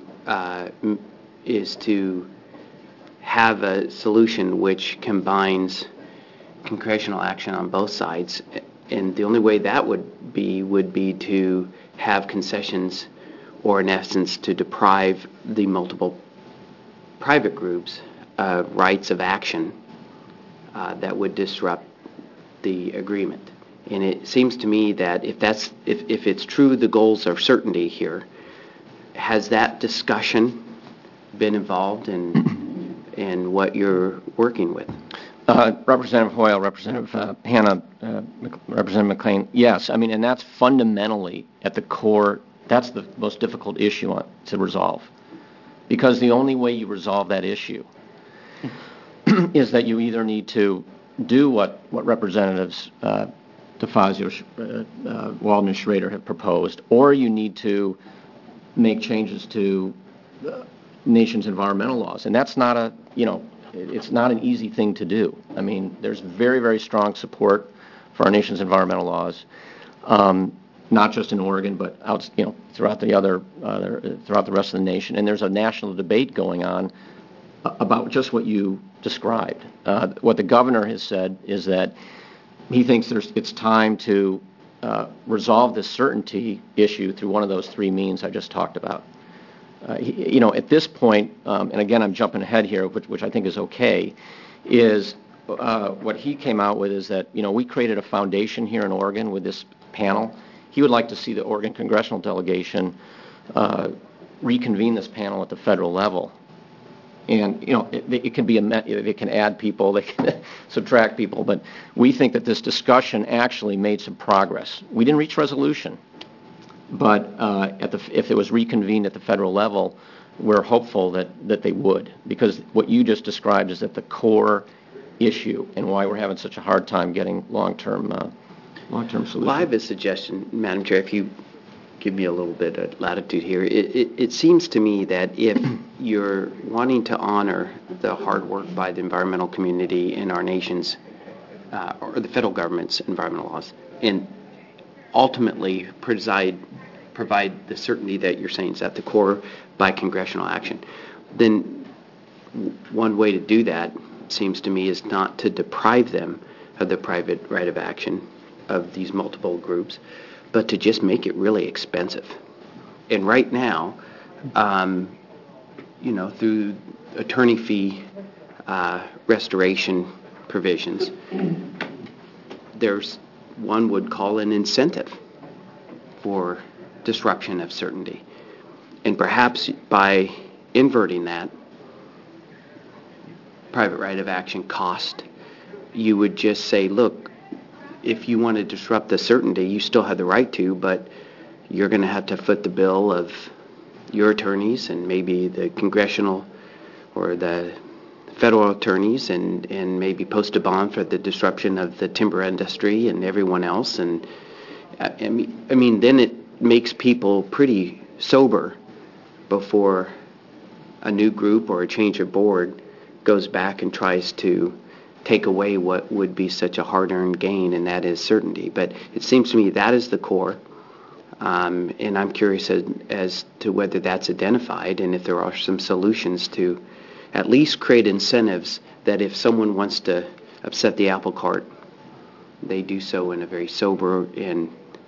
have a solution which combines congressional action on both sides. And the only way that would be to have concessions, or in essence to deprive the multiple private groups of rights of action that would disrupt the agreement. And it seems to me that if it's true the goals are certainty here, has that discussion been involved in what you're working with? Representative Hoyle, Representative Hanna, Representative McLean, yes. I mean, and that's fundamentally at the core, that's the most difficult issue to resolve. Because the only way you resolve that issue is that you either need to do what Representatives DeFazio, Walden, and Schrader have proposed, or you need to make changes to the nation's environmental laws. And that's not it's not an easy thing to do. I mean, there's very, very strong support for our nation's environmental laws, not just in Oregon, but throughout the rest of the nation. And there's a national debate going on about just what you described. What the governor has said is that he thinks it's time to resolve this certainty issue through one of those three means I just talked about. At this point, and again I'm jumping ahead here, which I think is okay, is what he came out with is that, we created a foundation here in Oregon with this panel. He would like to see the Oregon congressional delegation reconvene this panel at the federal level. And, it can be they can add people, they can subtract people, but we think that this discussion actually made some progress. We didn't reach resolution, but if it was reconvened at the federal level, we're hopeful that they would, because what you just described is at the core issue and why we're having such a hard time getting long-term solutions. Well, I have a suggestion, Madam Chair, if you give me a little bit of latitude here. It seems to me that if you're wanting to honor the hard work by the environmental community in our nation's, or the federal government's environmental laws, and ultimately provide the certainty that you're saying is at the core by congressional action, then one way to do that, seems to me, is not to deprive them of the private right of action of these multiple groups, but to just make it really expensive. And right now, through attorney fee restoration provisions, there's one would call an incentive for disruption of certainty. And perhaps by inverting that private right of action cost, you would just say, look, if you want to disrupt the certainty, you still have the right to, but you're going to have to foot the bill of your attorneys and maybe the congressional or the federal attorneys, and maybe post a bond for the disruption of the timber industry and everyone else. And I mean, then it makes people pretty sober before a new group or a change of board goes back and tries to take away what would be such a hard-earned gain, and that is certainty. But it seems to me that is the core, and I'm curious as to whether that's identified and if there are some solutions to at least create incentives that if someone wants to upset the apple cart, they do so in a very sober and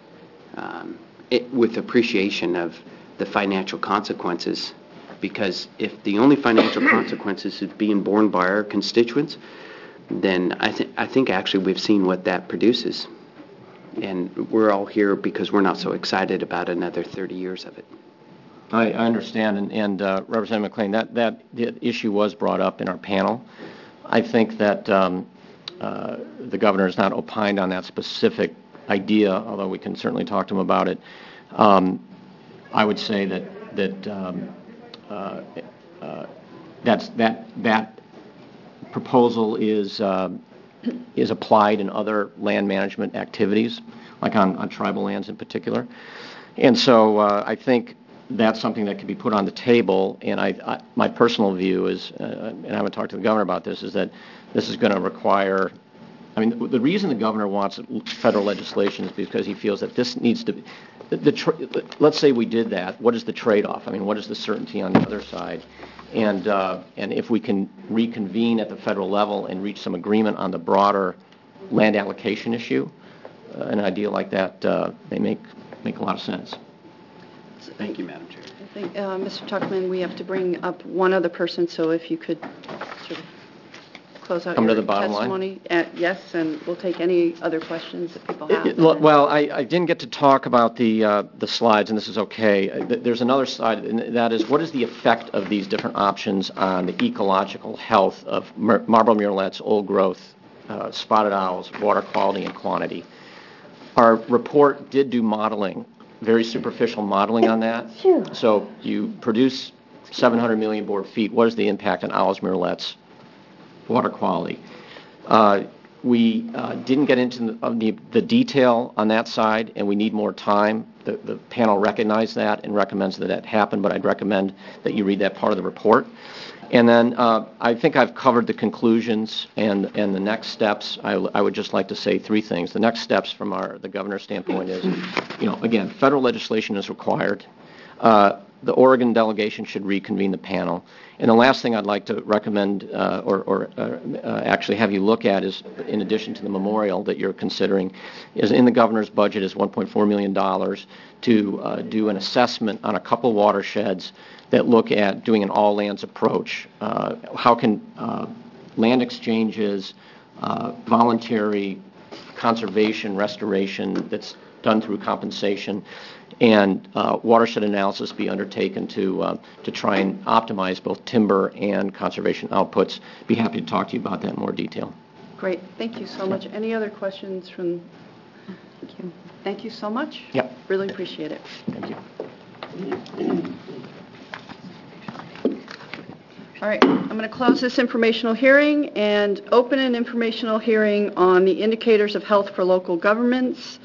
with appreciation of the financial consequences. Because if the only financial consequences is being borne by our constituents, then I think actually we've seen what that produces. And we're all here because we're not so excited about another 30 years of it. I understand, and Representative McLean, that issue was brought up in our panel. I think that the governor has not opined on that specific idea, although we can certainly talk to him about it. I would say that proposal is applied in other land management activities, like on tribal lands in particular. And so I think that's something that can be put on the table, and my personal view is, and I would talk to the governor about this, is that this is going to require, I mean, the reason the governor wants federal legislation is because he feels that this needs to, let's say we did that, what is the trade-off? I mean, what is the certainty on the other side? And if we can reconvene at the federal level and reach some agreement on the broader land allocation issue, an idea like that may make a lot of sense. Thank you, Madam Chair. I think, Mr. Tuckman, we have to bring up one other person, so if you could sort of close out Come to your the bottom line? testimony. Yes, and we'll take any other questions that people have. Well, I didn't get to talk about the slides, and this is okay. There's another slide, and that is, what is the effect of these different options on the ecological health of marble murrelets, old growth, spotted owls, water quality and quantity? Our report did do modeling, very superficial modeling on that. So you produce 700 million board feet. What is the impact on owls, murrelets, water quality? We didn't get into the detail on that side, and we need more time. The panel recognized that and recommends that happen, but I'd recommend that you read that part of the report. And then I think I've covered the conclusions and the next steps. I would just like to say three things. The next steps from the governor's standpoint is, again, federal legislation is required. The Oregon delegation should reconvene the panel. And the last thing I'd like to recommend or actually have you look at is, in addition to the memorial that you're considering, is in the governor's budget is $1.4 million to do an assessment on a couple watersheds that look at doing an all lands approach. How can land exchanges, voluntary conservation, restoration that's done through compensation, and watershed analysis be undertaken to try and optimize both timber and conservation outputs. Be happy to talk to you about that in more detail. Great. Thank you so much. Any other questions from? Thank you. Thank you so much. Yep. Really appreciate it. Thank you. All right, I'm going to close this informational hearing and open an informational hearing on the indicators of health for local governments.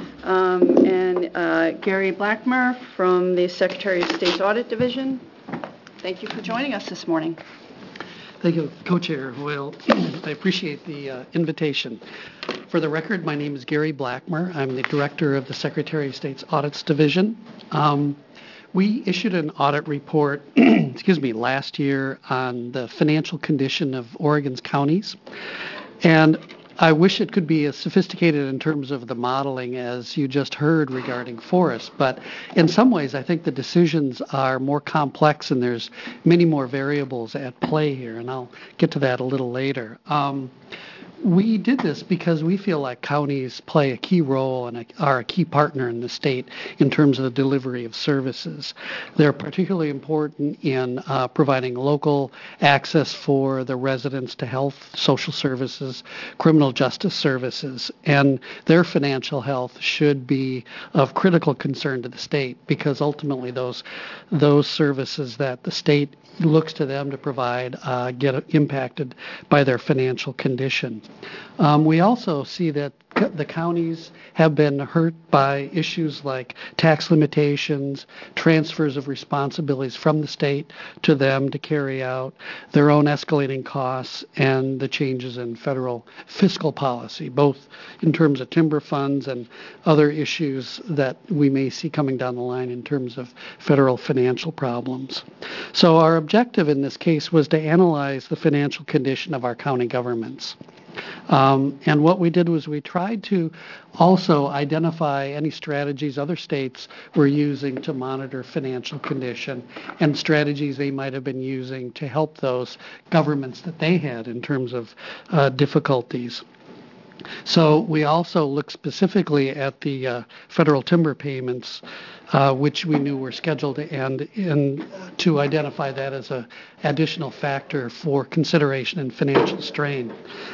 Gary Blackmer from the Secretary of State's Audit Division. Thank you for joining us this morning. Thank you, Co-Chair Hoyle. I appreciate the invitation. For the record, my name is Gary Blackmer. I'm the Director of the Secretary of State's Audits Division. We issued an audit report, last year on the financial condition of Oregon's counties. And I wish it could be as sophisticated in terms of the modeling as you just heard regarding forests, but in some ways I think the decisions are more complex and there's many more variables at play here, and I'll get to that a little later. We did this because we feel like counties play a key role and are a key partner in the state in terms of the delivery of services. They're particularly important in providing local access for the residents to health, social services, criminal justice services, and their financial health should be of critical concern to the state because ultimately those services that the state looks to them to provide get impacted by their financial condition. We also see that the counties have been hurt by issues like tax limitations, transfers of responsibilities from the state to them to carry out their own escalating costs, and the changes in federal fiscal policy, both in terms of timber funds and other issues that we may see coming down the line in terms of federal financial problems. So our objective in this case was to analyze the financial condition of our county governments. And what we did was we tried to also identify any strategies other states were using to monitor financial condition and strategies they might have been using to help those governments that they had in terms of difficulties. So we also looked specifically at the federal timber payments, which we knew were scheduled to end, to identify that as an additional factor for consideration and financial strain.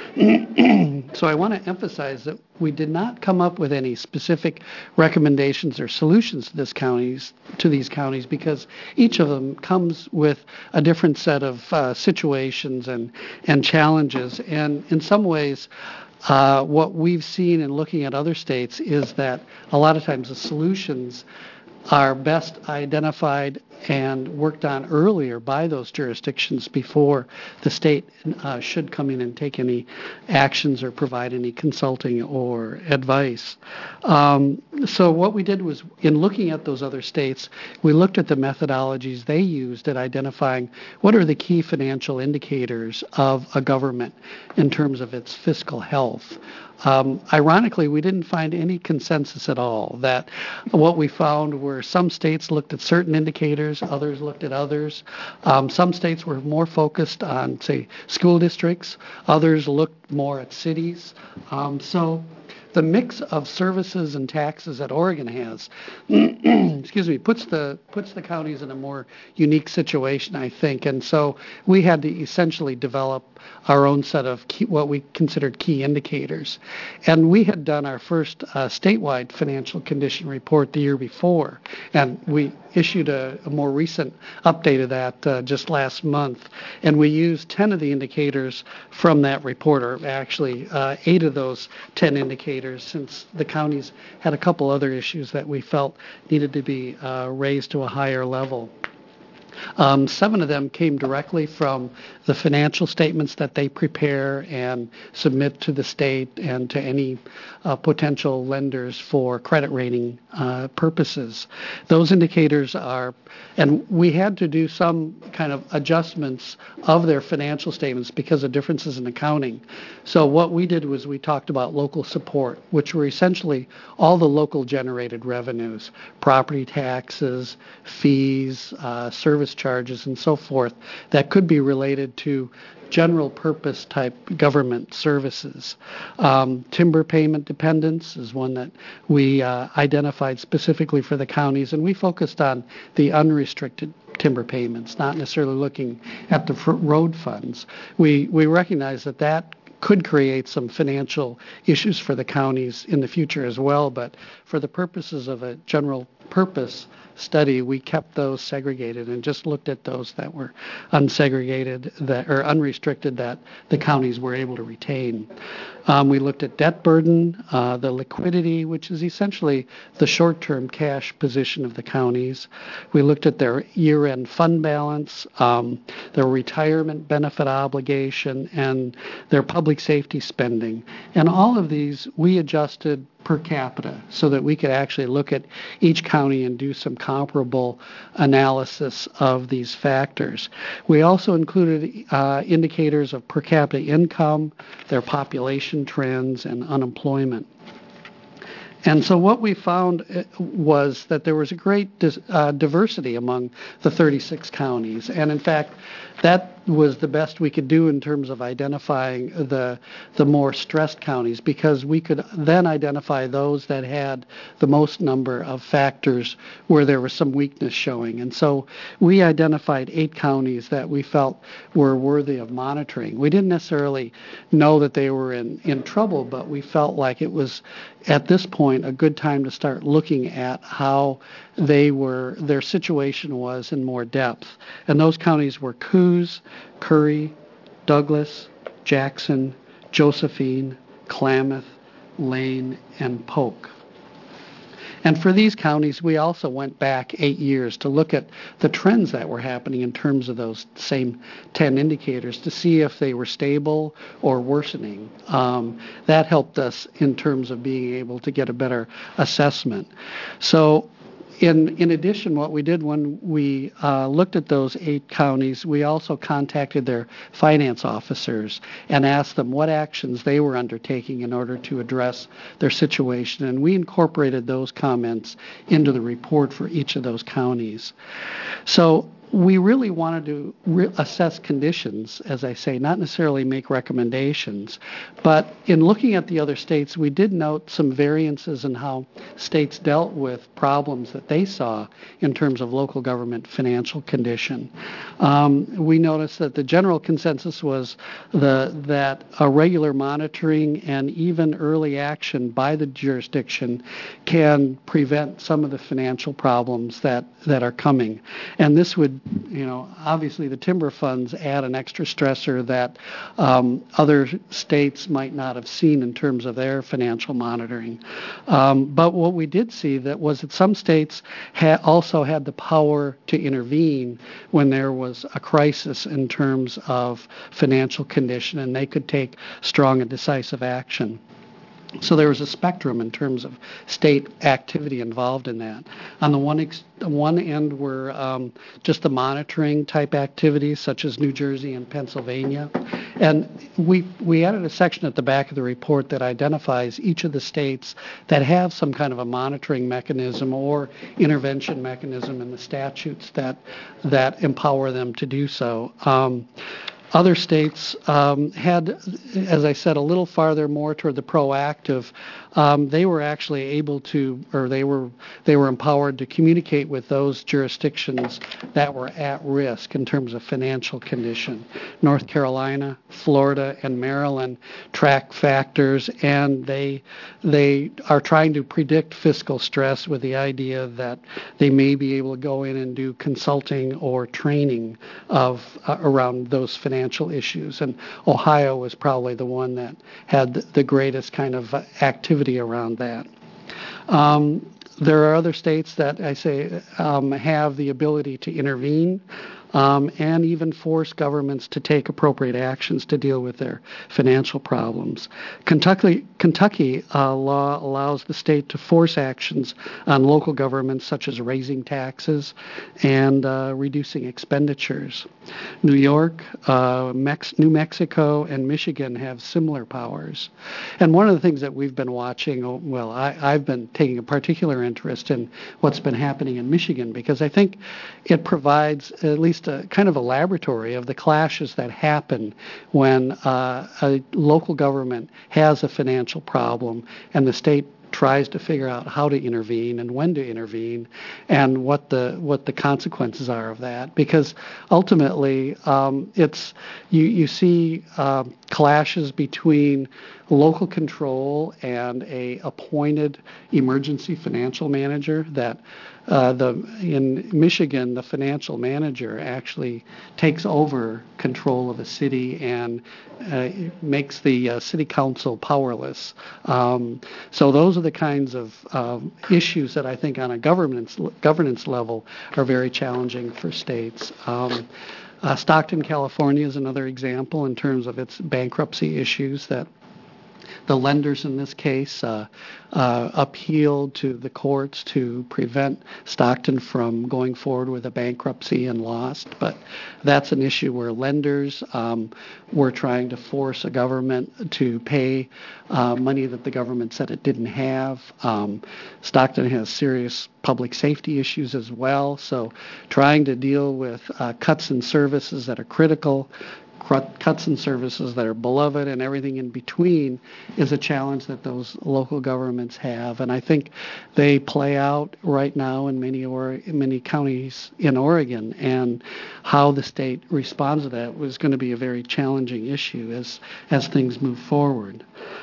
So I want to emphasize that we did not come up with any specific recommendations or solutions to these counties because each of them comes with a different set of situations and challenges. And in some ways, what we've seen in looking at other states is that a lot of times the solutions are best identified and worked on earlier by those jurisdictions before the state should come in and take any actions or provide any consulting or advice. So what we did was, in looking at those other states, we looked at the methodologies they used at identifying what are the key financial indicators of a government in terms of its fiscal health. Ironically, we didn't find any consensus at all. That what we found were some states looked at certain indicators, others looked at others. Some states were more focused on, say, school districts. Others looked more at cities. So the mix of services and taxes that Oregon has, puts the counties in a more unique situation, I think. And so we had to essentially develop our own set of what we considered key indicators. And we had done our first statewide financial condition report the year before, and we issued a more recent update of that just last month. And we used 10 of the indicators from that report, or actually 8 of those 10 indicators, since the counties had a couple other issues that we felt needed to be raised to a higher level. 7 of them came directly from the financial statements that they prepare and submit to the state and to any potential lenders for credit rating purposes. Those indicators are, and we had to do some kind of adjustments of their financial statements because of differences in accounting. So what we did was we talked about local support, which were essentially all the local generated revenues, property taxes, fees, service charges, and so forth, that could be related to general purpose type government services. Timber payment dependence is one that we identified specifically for the counties, and we focused on the unrestricted timber payments, not necessarily looking at the road funds. We recognize that could create some financial issues for the counties in the future as well, but for the purposes of a general purpose study, we kept those segregated and just looked at those that were unsegregated or unrestricted that the counties were able to retain. We looked at debt burden, the liquidity, which is essentially the short-term cash position of the counties. We looked at their year-end fund balance, their retirement benefit obligation, and their public safety spending. And all of these we adjusted per capita so that we could actually look at each county and do some comparable analysis of these factors. We also included indicators of per capita income, their population trends, and unemployment. And so what we found was that there was a great diversity among the 36 counties. And in fact, that was the best we could do in terms of identifying the more stressed counties, because we could then identify those that had the most number of factors where there was some weakness showing. And so we identified 8 counties that we felt were worthy of monitoring. We didn't necessarily know that they were in trouble, but we felt like it was at this point a good time to start looking at how their situation was in more depth. And those counties were Coos, Curry, Douglas, Jackson, Josephine, Klamath, Lane, and Polk. And for these counties, we also went back 8 years to look at the trends that were happening in terms of those same 10 indicators to see if they were stable or worsening. That helped us in terms of being able to get a better assessment. So in addition, what we did when we looked at those 8 counties, we also contacted their finance officers and asked them what actions they were undertaking in order to address their situation. And we incorporated those comments into the report for each of those counties. So we really wanted to assess conditions, as I say, not necessarily make recommendations. But in looking at the other states, we did note some variances in how states dealt with problems that they saw in terms of local government financial condition. We noticed that the general consensus was that a regular monitoring and even early action by the jurisdiction can prevent some of the financial problems that are coming. And this would, obviously the timber funds add an extra stressor that other states might not have seen in terms of their financial monitoring. But what we did see was that some states also had the power to intervene when there was a crisis in terms of financial condition, and they could take strong and decisive action. So there was a spectrum in terms of state activity involved in that. On the one end were just the monitoring type activities, such as New Jersey and Pennsylvania. And we added a section at the back of the report that identifies each of the states that have some kind of a monitoring mechanism or intervention mechanism in the statutes that empower them to do so. Other states had, as I said, a little farther more toward the proactive. They were actually able to, or they were empowered to communicate with those jurisdictions that were at risk in terms of financial condition. North Carolina, Florida, and Maryland track factors, and they are trying to predict fiscal stress with the idea that they may be able to go in and do consulting or training around those financial issues. And Ohio was probably the one that had the greatest kind of activity around that. There are other states that I say have the ability to intervene and even force governments to take appropriate actions to deal with their financial problems. Kentucky law allows the state to force actions on local governments, such as raising taxes and reducing expenditures. New York, New Mexico, and Michigan have similar powers. And one of the things that we've been watching, I've been taking a particular interest in what's been happening in Michigan, because I think it provides at least a kind of a laboratory of the clashes that happen when a local government has a financial problem and the state tries to figure out how to intervene and when to intervene and what the consequences are of that. Because ultimately, you see clashes between local control and a appointed emergency financial manager that in Michigan, the financial manager actually takes over control of a city and makes the city council powerless. So those are the kinds of issues that I think on a governance level are very challenging for states. Stockton, California is another example in terms of its bankruptcy issues that the lenders in this case appealed to the courts to prevent Stockton from going forward with a bankruptcy and lost. But that's an issue where lenders were trying to force a government to pay money that the government said it didn't have. Stockton has serious public safety issues as well. So trying to deal with cuts in services that are critical, cuts in services that are beloved, and everything in between is a challenge that those local governments have. And I think they play out right now in many counties in Oregon, and how the state responds to that was going to be a very challenging issue as things move forward.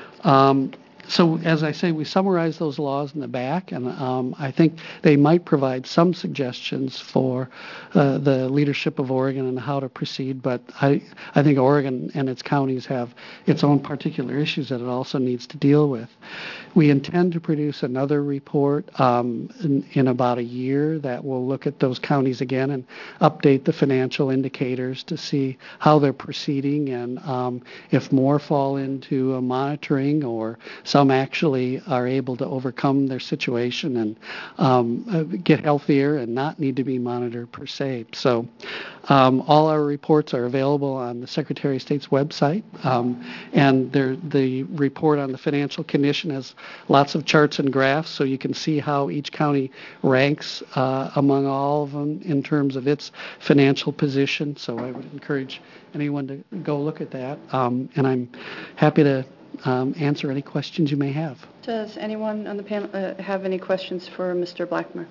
So as I say, we summarize those laws in the back, and I think they might provide some suggestions for the leadership of Oregon and how to proceed. But I think Oregon and its counties have its own particular issues that it also needs to deal with. We intend to produce another report in about a year that will look at those counties again and update the financial indicators to see how they're proceeding and if more fall into monitoring or some some actually are able to overcome their situation and get healthier and not need to be monitored per se. So all our reports are available on the Secretary of State's website, and the report on the financial condition has lots of charts and graphs, so you can see how each county ranks among all of them in terms of its financial position. So I would encourage anyone to go look at that, and I'm happy to answer any questions you may have. Does anyone on the panel have any questions for Mr. Blackmer?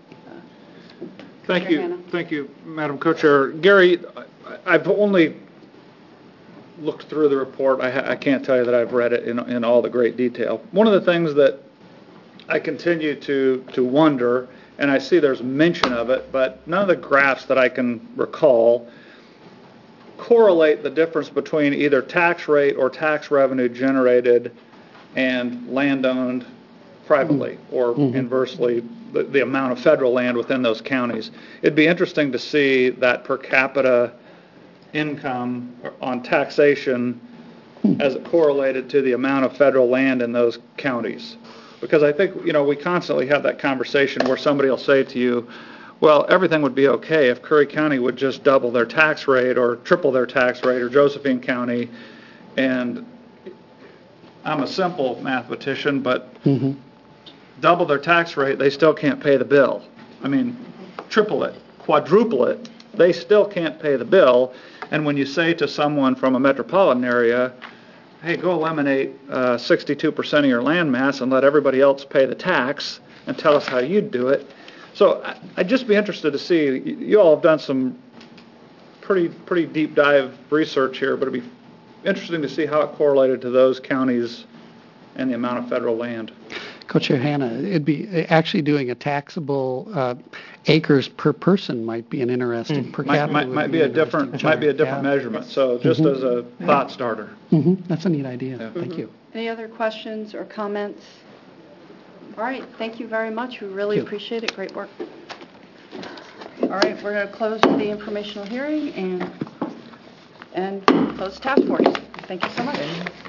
Thank Chair you. Hanna. Thank you, Madam Co-Chair. Gary, I've only looked through the report. I can't tell you that I've read it in all the great detail. One of the things that I continue to wonder, and I see there's mention of it, but none of the graphs that I can recall correlate the difference between either tax rate or tax revenue generated and land owned privately, or inversely, the amount of federal land within those counties. It'd be interesting to see that per capita income on taxation as it correlated to the amount of federal land in those counties. Because I think, we constantly have that conversation where somebody will say to you, well, everything would be okay if Curry County would just double their tax rate or triple their tax rate, or Josephine County. And I'm a simple mathematician, but double their tax rate, they still can't pay the bill. I mean, triple it, quadruple it, they still can't pay the bill. And when you say to someone from a metropolitan area, hey, go eliminate 62% of your land mass and let everybody else pay the tax and tell us how you'd do it. So I'd just be interested to see, you all have done some pretty deep dive research here, but it'd be interesting to see how it correlated to those counties and the amount of federal land. Co-Chair Hanna, it'd be actually doing a taxable acres per person might be an interesting per capita. Might be a different measurement. So just as a thought starter. That's a neat idea. Yeah. Thank you. Any other questions or comments? All right, thank you very much. We really appreciate it. Great work. All right, we're going to close the informational hearing and close the task force. Thank you so much.